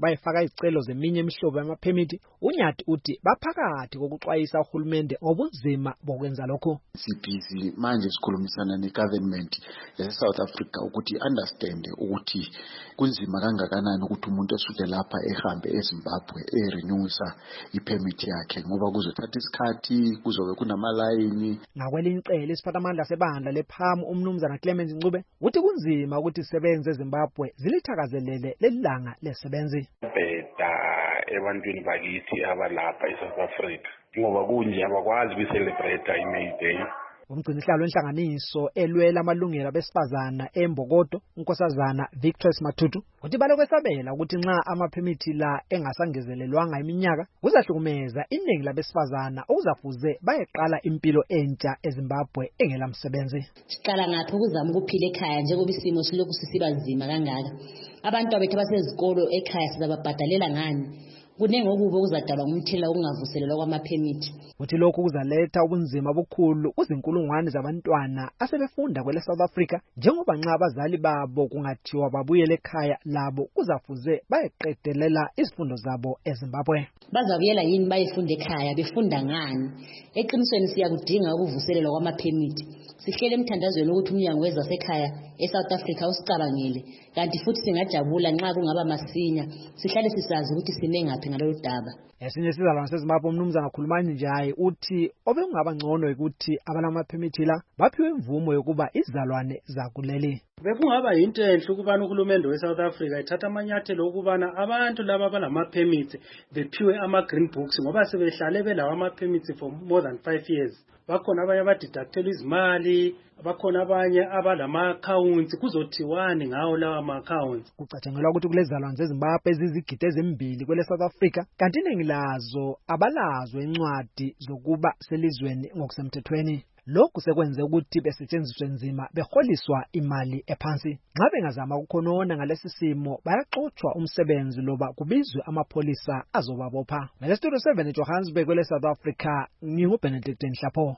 bayifaka izicelo zeminye imihlobo yamaphemithi, uNyathi uthi baphakathi kokuxwayisa uhulumende ngobunzima bokwenza lokho. Sibhizi manje sikhulumisana ne-government yase-South Africa ukuthi understand ukuthi kunzima kangakanani ukuthi umuntu esuke lapha ehambe eZimbabwe renewisa ipermit yakhe ngoba kuzothatha isikhathi, kuzobe kunamalayini. Ngakwelinye icele isiphathamandla sebandla lePAM umnumzana Clement Ncube uthi kunzima ukuthi isebenzi eZimbabwe zilithakazelele lelanga lesebenzi. Bheda ebantwini bakithi abalapha eSouth Africa ngoba kunje abakwazi ukuyicelebrate iMay Day. Umgcinisihlalo wenhlanganiso elwela amalungelo abesifazana eMbokodo, unkosazana Victor's Matutu, uthi balokwesabela ukuthi nxa amaphemithi la engasangezelelwanga iminyaka kuzahlukumeza iningi labesifazana okuzafuze bayeqala impilo entsha eZimbabwe engelamsebenzi. Siqala ngaphi ukuzama ukuphila ekhaya njengoba isimo silokhu sisiba nzima kangaka. Abantu abethu abasezikolo ekhaya sizababhadalela ngani? Kunenge okubo kuzadalwa ngumthela okungavuselelwa kwamaphemithi. Uthi lokhu kuzaletha ubunzima obukhulu kuzinkulungwane zabantwana asebefunda kwele South Africa njengoba nxa abazali babo kungathiwa babuyele ekhaya labo kuzafuze bayeqedelela izifundo zabo eZimbabwe. Bazabuyela yini bayefunda ekhaya befunda ngani? Eqinisweni siyakudinga ukuvuselelwa kwamaphemithi. Sihlele emthandazweni ukuthi umnyango wezasekhaya eSouth Africa usicabangele, kanti futhi singajabula nxa kungaba masinya sihlale sisazi ukuthi sime ngaphi ngalolu daba. Esinye isizalwane seZimbabwe umnumzana Khulumani Njayi uthi obekungaba ngcono ukuthi abalamaphemithi la baphiwe imvumo yokuba izizalwane zakuleli. Bekungaba yinto enhle ukubana uhulumende weSouth Africa ethatha amanyathelo ukubana abantu laba abalamaphemithi bephiwe ama-green books ngoba sebehlale belawa amaphemithi for more than 5 years. Bakhona abanye abadidaktelwa izimali, bakhona abanye abalama-accounts, kuzothiwani ngawo lawa ama-accounts. Kucatshangelwa ukuthi kulezizalwane zeZimbabwe ezizigidi ezimbili kwele South Africa, kanti iningi lazo abalazo incwadi zokuba selizweni ngokusemthethweni. Lokhu sekwenze ukuthi besetshenziswe nzima beholiswa imali ephansi. Nxa bengazama ukukhonona ngalesi simo bayaxoxwa umsebenzi loba kubizwe amapholisa azobabopha. Ngale Studio 7 eJohannesburg kwele South Africa, nginguBenedict Nhlapho.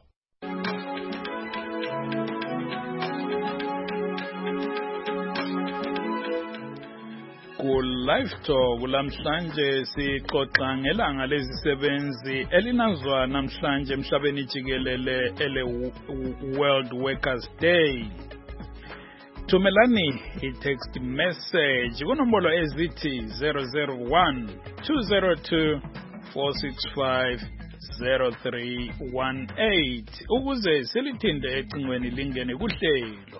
Ku-Live Talk lamhlanje sixoxa ngelanga lezisebenzi elinazwa namhlanje emhlabeni jikelele World Workers Day. Thumelani i-text message kunombolo ezithi 001 202 465 0318 ukuze silithinde ecingweni lingene kuhlelo.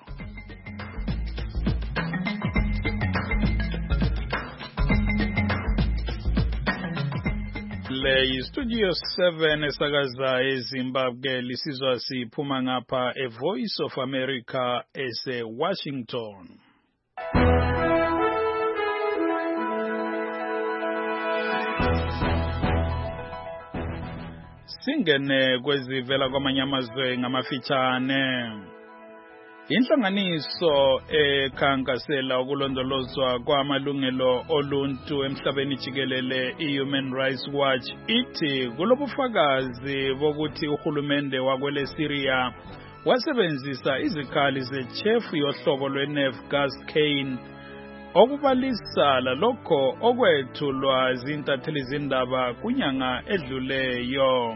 Le Studio 7 esakaza eZimbabwe lisizwa siphuma ngapha Voice of America ese-Washington. Singene kwezivela kwamanye amazwe ngamafitshane. Inhlanganiso ekhankasela ukulondolozwa kwamalungelo oluntu emhlabeni jikelele iHuman Rights Watch ithi kulobufakazi bokuthi uhulumende wakwele Syria wasebenzisa izikhali zechefu yohlobo lwe-nerve gas cane okubalisa lokho okwethulwa zintatheli zindaba kunyanga edluleyo.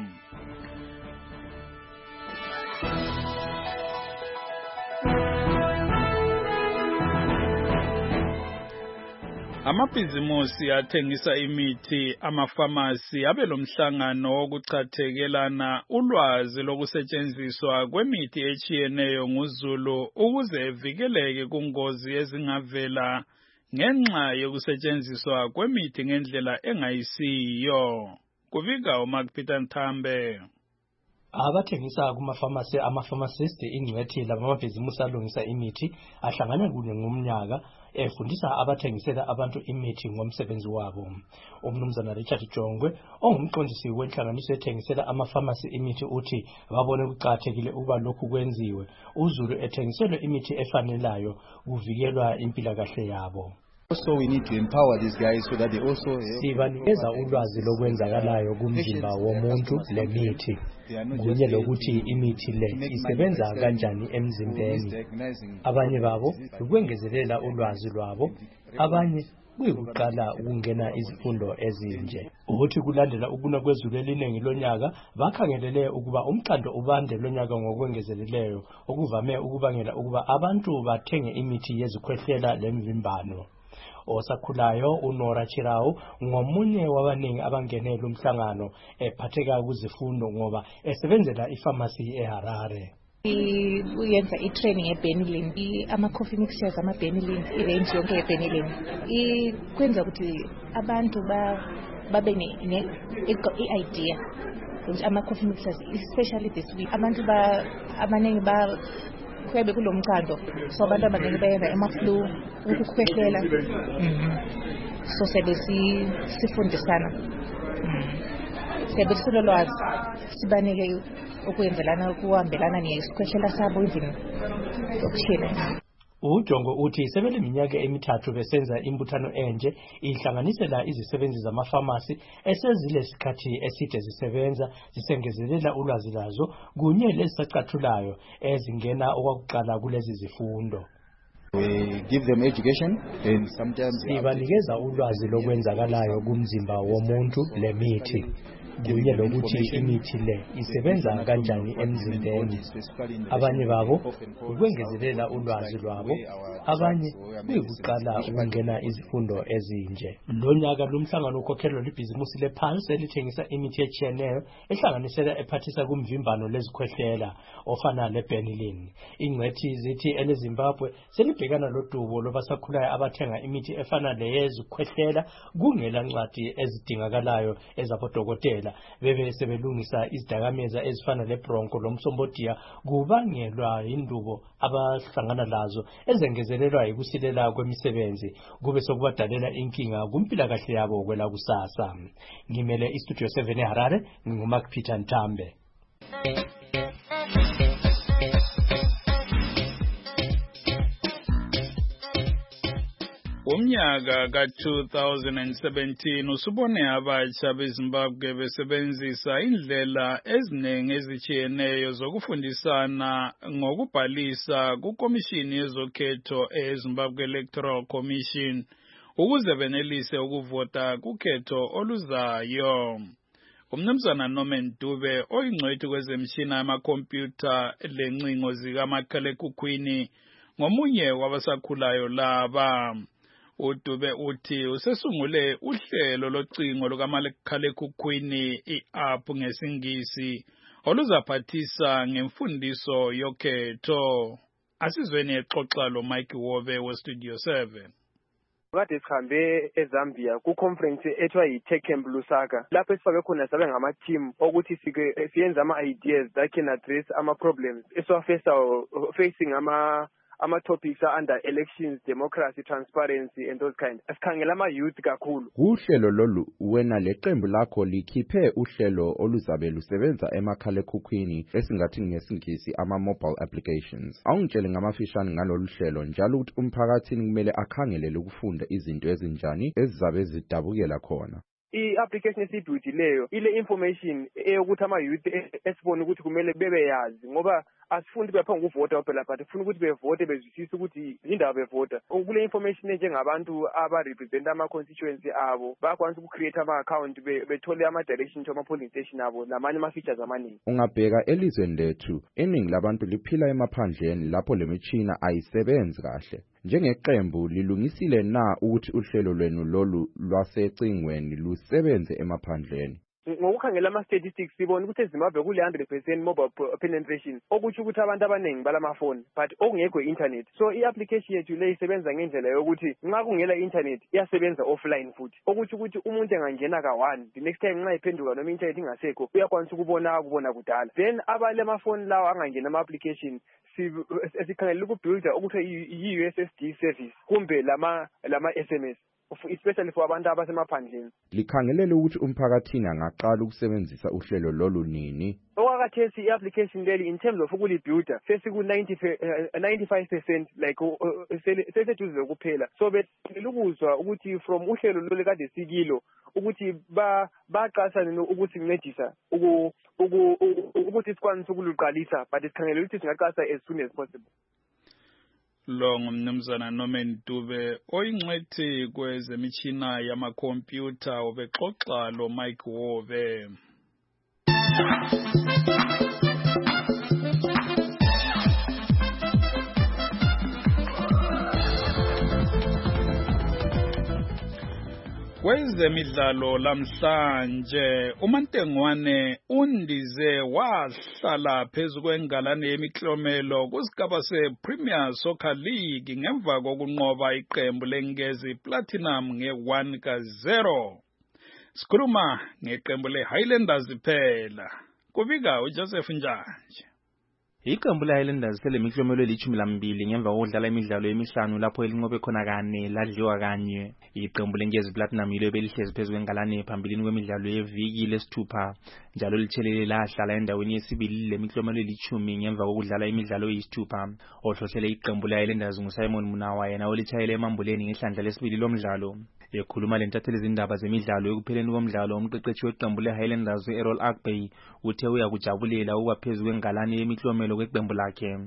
Amabhizimusi athengisa imithi, amafamasi abelomhlangano wokuchathekelana ulwazi lokusetshenziswa kwemithi echiyeneyo nguZulu ukuze evikeleke kungozi ezingavela ngenxa yokusetshenziswa kwemithi ngendlela engayisiyo. Kuvika uMark Peter Nthambe. Abathengisa kumafamasi ama-pharmacist ingcwethi labamabhizimusi alungisa imithi ahlangane kunye ngomnyaka efundisa abathengisela abantu imithi ngomsebenzi wabo. Umnumzana Richard Jongwe ongumqondisi wenhlanganiso ethengisela amafamasi imithi uthi babone kuqakathekile ukuba lokhu kwenziwe uZulu ethengiselwe imithi efanelayo kuvikelwa impilakahle yabo. Also, we need to empower these guys so that they also sibanikeza ulwazi lokwenzakalayo kumzimba womuntu lemithi kunye lokuthi imithi le isebenza kanjani emzimbeni. Abanye babo ukwengezelela ulwazi lwabo, abanye kuyikuqala ukungena izifundo ezinje. Ukuthi kulandela ukuna kwezulu eliningi lonyaka bakhangelele ukuba umqando ubande lonyaka ngokwengezeleleyo okuvame ukubangela ukuba abantu bathenge imithi yezikhwehlela lemvimbano. Osakhulayo uNora Chirau ngomunye wabaningi abangenele umhlangano ephatheka kuzifundo ngoba esebenzela ifamasi eHarare. Uyenza i-training eBenylin, ama-coffee mixtures, ama-Benylin, i-range yonke yeBenylin. Ikwenza ukuthi abantu babe i-idea ukuthi ama-coffee mixtures, especially this week, abantu abaningi kwebe kulomqando, so abantu abaningi bayenza ama-flu, ukukhwehlela. So sifundisana. Sebelolwazi sibanike ukwenzelana ukuhambelana nesikhwehlela sabo even okushila. Ujongo uthi sebele iminyaka emithathu besenza imbuthano enje ihlanganisela izisebenzi zamafamasi esezile sikhathi eside zisebenza zisengezelela ulwazi lazo kunye lezisacathulayo ezingena okwakuqala kulezi zifundo. We give them education and sometimes sibanikeza ulwazi lokwenzakalayo kumzimba womuntu lemithi. Kunye lokuthi imithi le isebenza kanjani emzimbeni. Abanye babo ukwengezelela ulwazi lwabo, abanye kuyikuqala ukungena izifundo ezinje. Lonyaka lumhlangano ukhokhelwa libhizimusi lePulse elithengisa imithi etshiyeneyo ehlanganisela ephathisa kumvimbano lezikhwehlela ofana leBenylin. Ingcwethi zithi eleZimbabwe selibhekana lodubo lobasakhulayo abathenga imithi efana leyezikhwehlela kungela ncwadi ezidingakalayo ezabodokotela. Bebe sebelungisa izidakameza ezifana leBronco lomsombodia kubangelwa indubo abahlangana lazo ezengezelelwa yikusilela kwemisebenzi kube sokubadalela inkinga kumpilakahle yabo kwela kusasa. Ngimele iStudio 7 eHarare nginguMark Peter Ntambe. Umnyaka ka-2017 usubone abatsha beZimbabwe besebenzisa indlela eziningi ezitshiyeneyo zokufundisana ngokubhalisa kukomishini yezokhetho eZimbabwe Electoral Commission ukuze benelise ukuvota kukhetho oluzayo. Umnumzana Norman Dube oyingcwethi kwezemshina yamakhompyutha lencingo zikamakhalekhukhwini ngomunye wabasakhulayo laba. uDube uthi usesungule uhlelo locingo lukamakhalekhukhwini i-app ngesingisi oluzaphathisa ngemfundiso yokhetho. Asizweni exoxa lo Mike Wobe weStudio 7. Kade sihambe eZambia ku-conference ethiwa yi-Tech Camp Lusaka. Lapho esifake khona sabe ngama-team ukuthi siyenze ama-ideas that can address ama-problems facing ama-topics under elections, democracy, transparency and those kind. Asikhangela ama-youth kakhulu. Uhlelo lolu wena leqembu lakho likhiphe uhlelo oluzabe lusebenza emakhalekhukhwini esingathi ngesingisi ama-mobile applications. Awungitshele ngamafishane ngalolu hlelo njalo ukuthi umphakathini kumele akhangelele ukufunda izinto ezinjani ezizabe zidabukela khona. I-application esiyibhuyidhileyo ile information eyokuthi ama-youth esibone ukuthi kumele bebeyazi ngoba asifundi bephambi ukuvota phela but sifuna ukuthi bevote bezwisise ukuthi indaba bevota. Kule information njengabantu aba-represent ama-constituency abo bayakwanisa uku-create ama-account bethole ama-direction to ama-polling station abo namanye ama-features amaningi. Ungabheka elizweni lethu iningi labantu liphila emaphandleni lapho le mitshina ayisebenzi kahle. Njengeqembu lilungisile na ukuthi uhlelo lwenu lolu lwasecingweni lusebenze emaphandleni? Ngokukhangela ama-statistics sibona ukuthi eZimbabwe kule-100% mobile penetration okuthi ukuthi abantu abaningi balamafoni but okungekho i-internet. So i-application yethu le isebenza ngendlela yokuthi nxa kungela internet iyasebenza offline futhi okuthi ukuthi umuntu engangena ka-1 the next time nxa iphenduka noma i-internet ingasekho uyakwanisa ukubona kudala. Then abalamafoni lawo angangena ama-application sikhangelela ukubuilda ukuthi yi-USSD service kumbe lama-SMS especially for abantu abasemaphandleni. Likhangelele ukuthi umphakathini angaqala ukusebenzisa uhlelo lolu nini? Okwakhathesi i-application leli in terms of ukulibuilda sesiku-95% like seseduze ukuphela. So besilukuzwa ukuthi from uhlelo lolu kade sikilo ukuthi baqasa ukuthi sincedisa ukuthi sikwanise ukuluqalisa but sikhangelele ukuthi singaqasa as soon as possible. lo ngumnumzana Norman Dube oyingcwethi kwezemitshina yamakhompyutha ubexoxa lo Mike Wove. Kwezemidlalo lamhlanje uMantengwane undize wahlala phezu kwengalane yemiklomelo kusigaba sePremier Soccer League ngemva kokunqoba iqembu leNgezi Platinum nge-1-0. Sikhuluma ngeqembu leHighlanders phela. Kubika uJoseph Njanje. Iqembu leHighlanders selemiklomelo eli-12 ngemva kokudlala imidlalo emihlanu lapho elinqobe khona kane ladliwa kanye. Iqembu leNgezi Platinum yilo belihlezi phezu kwengalane phambilini kwemidlalo yeviki lesithupha njalo lithelele lahlala endaweni yesibili lemiklomelo eli-10 ngemva kokudlala imidlalo eyisithupha. Ohlohlele iqembu leHighlanders nguSimon Munawa yena olithayele emambuleni ngehlandla lesibili lomdlalo. Ekhuluma lentatheli izindaba zemidlalo ekupheleni komdlalo umqeqeshi weqembu leHighlanders Errol Agbey uthe uyakujabulela ukuba phezu kwengalane yemiklomelo kweqembu lakhe.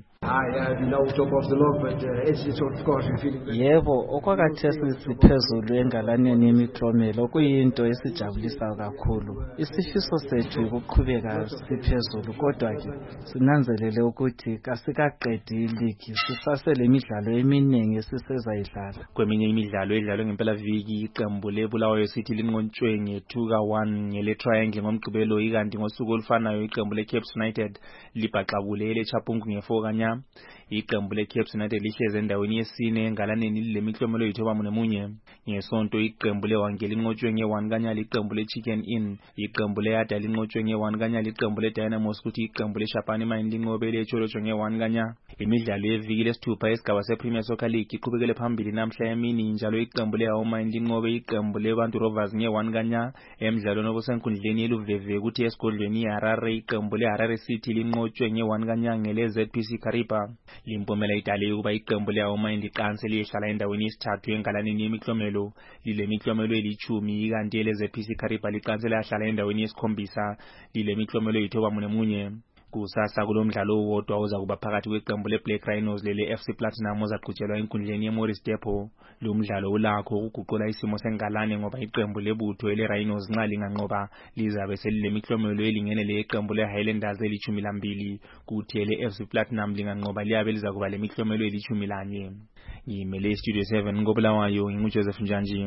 Yebo, okwakhathesi siphezulu engalaneni yemiklomelo kuyinto esijabulisayo kakhulu. Isifiso sethu ukuqhubeka siphezulu kodwa ke sinanzelele ukuthi kasikaqedi iligi sisasele imidlalo eminingi esisezayidlala. Kweminye imidlalo edlalwe ngempela viki iqembu leBulawayo City linqotshwe nge-2-1 ngele triangle ngomgqibelo ikanti ngosuku olufanayo iqembu leCapes United libhaxabule leChapungu nge-4-0. Iqembu leCapes United lihleze endaweni yesine engalaneni lemiklomelo yi-9 ngesonto iqembu leWangeli linqotshwe nge-1-0 iqembu leChicken Inn, iqembu leYada linqotshwe nge-1-0 iqembu leDynamos futhi iqembu leShapani Mine linqobe leCholocho nge-1-0. Imidlalo yeviki lesithupha esigaba sePremier Soccer League iqhubekele phambili namhla emini njalo iqembu leHawmine linqobe iqembu leBantu Rovers nge-1-0 emidlalweni obusenkundleni eluveve ukuthi esigodlweni iHarare iqembu leHarare City linqotshwe nge-1-0 ngele ZPC Kariba. Limpomela idale ukuba iqembu leHawmine liqanse liyehlala endaweni yesithathu engalaneni yemiklomelo lilemiklomelo eli-10 kanti ele ZPC Kariba liqanse lahlala endaweni yesikhombisa lilemiklomelo yi-9. Kusasa kulomdlalo owodwa ozakuba phakathi kweqembu leBlack Rhinos lele-FC Platinum ozaqhutshelwa enkundleni yeMorris Depot. Lo mdlalo ulakho ukuguqula isimo sengalane ngoba iqembu lebutho eleRhinos nxa linganqoba lizabe selilemiklomelo elingene leqembu leHighlanders eli-12 kuthi ele-FC Platinum linganqoba liyabe lizakuba lemiklomelo eli-11. Ngimele Studio 7 ngoBulawayo nginguJoseph Njanje.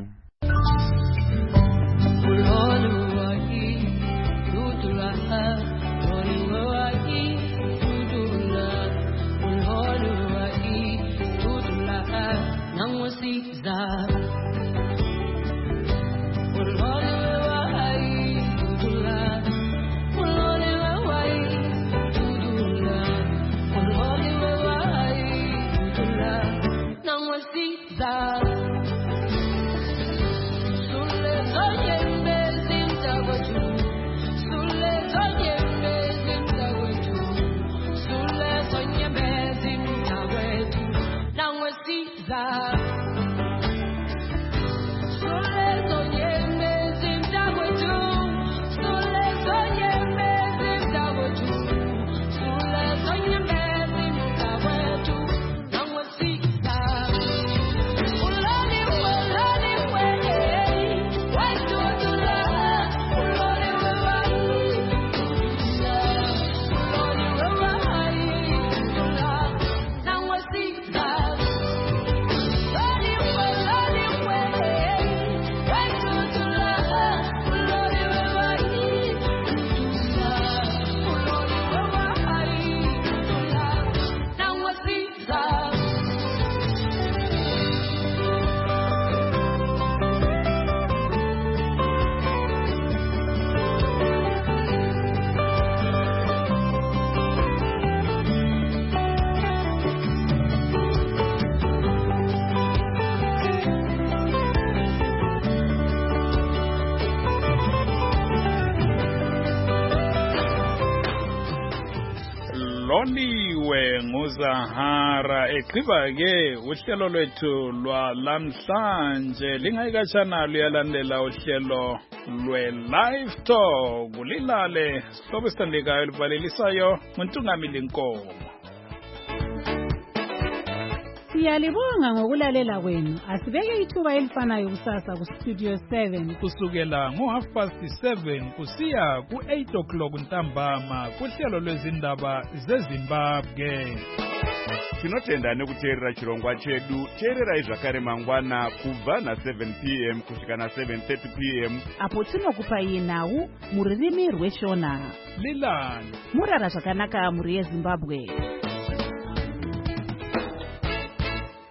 Loliwe nguzahara eqhiba-ke uhlelo lwethu lwalamhlanje lingayikatshana luyalandela uhlelo lwe-Live Talk ulilale sihloko esithandekayo livalelisayo nguNtungamili Nkomo. Siyalibonga ngokulalela kwenu. Asibeke ithuba elifanayo kusasa ku Studio 7 kusukela ngo7:30 kusiya ku8 o'clock ntambama kuhlelo lwezindaba zeZimbabwe. Tinotenda nekuteerera chirongwa chedu. Teererai zvakare mangwana kubva na7 p.m. kusvika na7:30 p.m. apo tinokupai nhau mururimi rweshona. Lilani murara zvakanaka muri yeZimbabwe.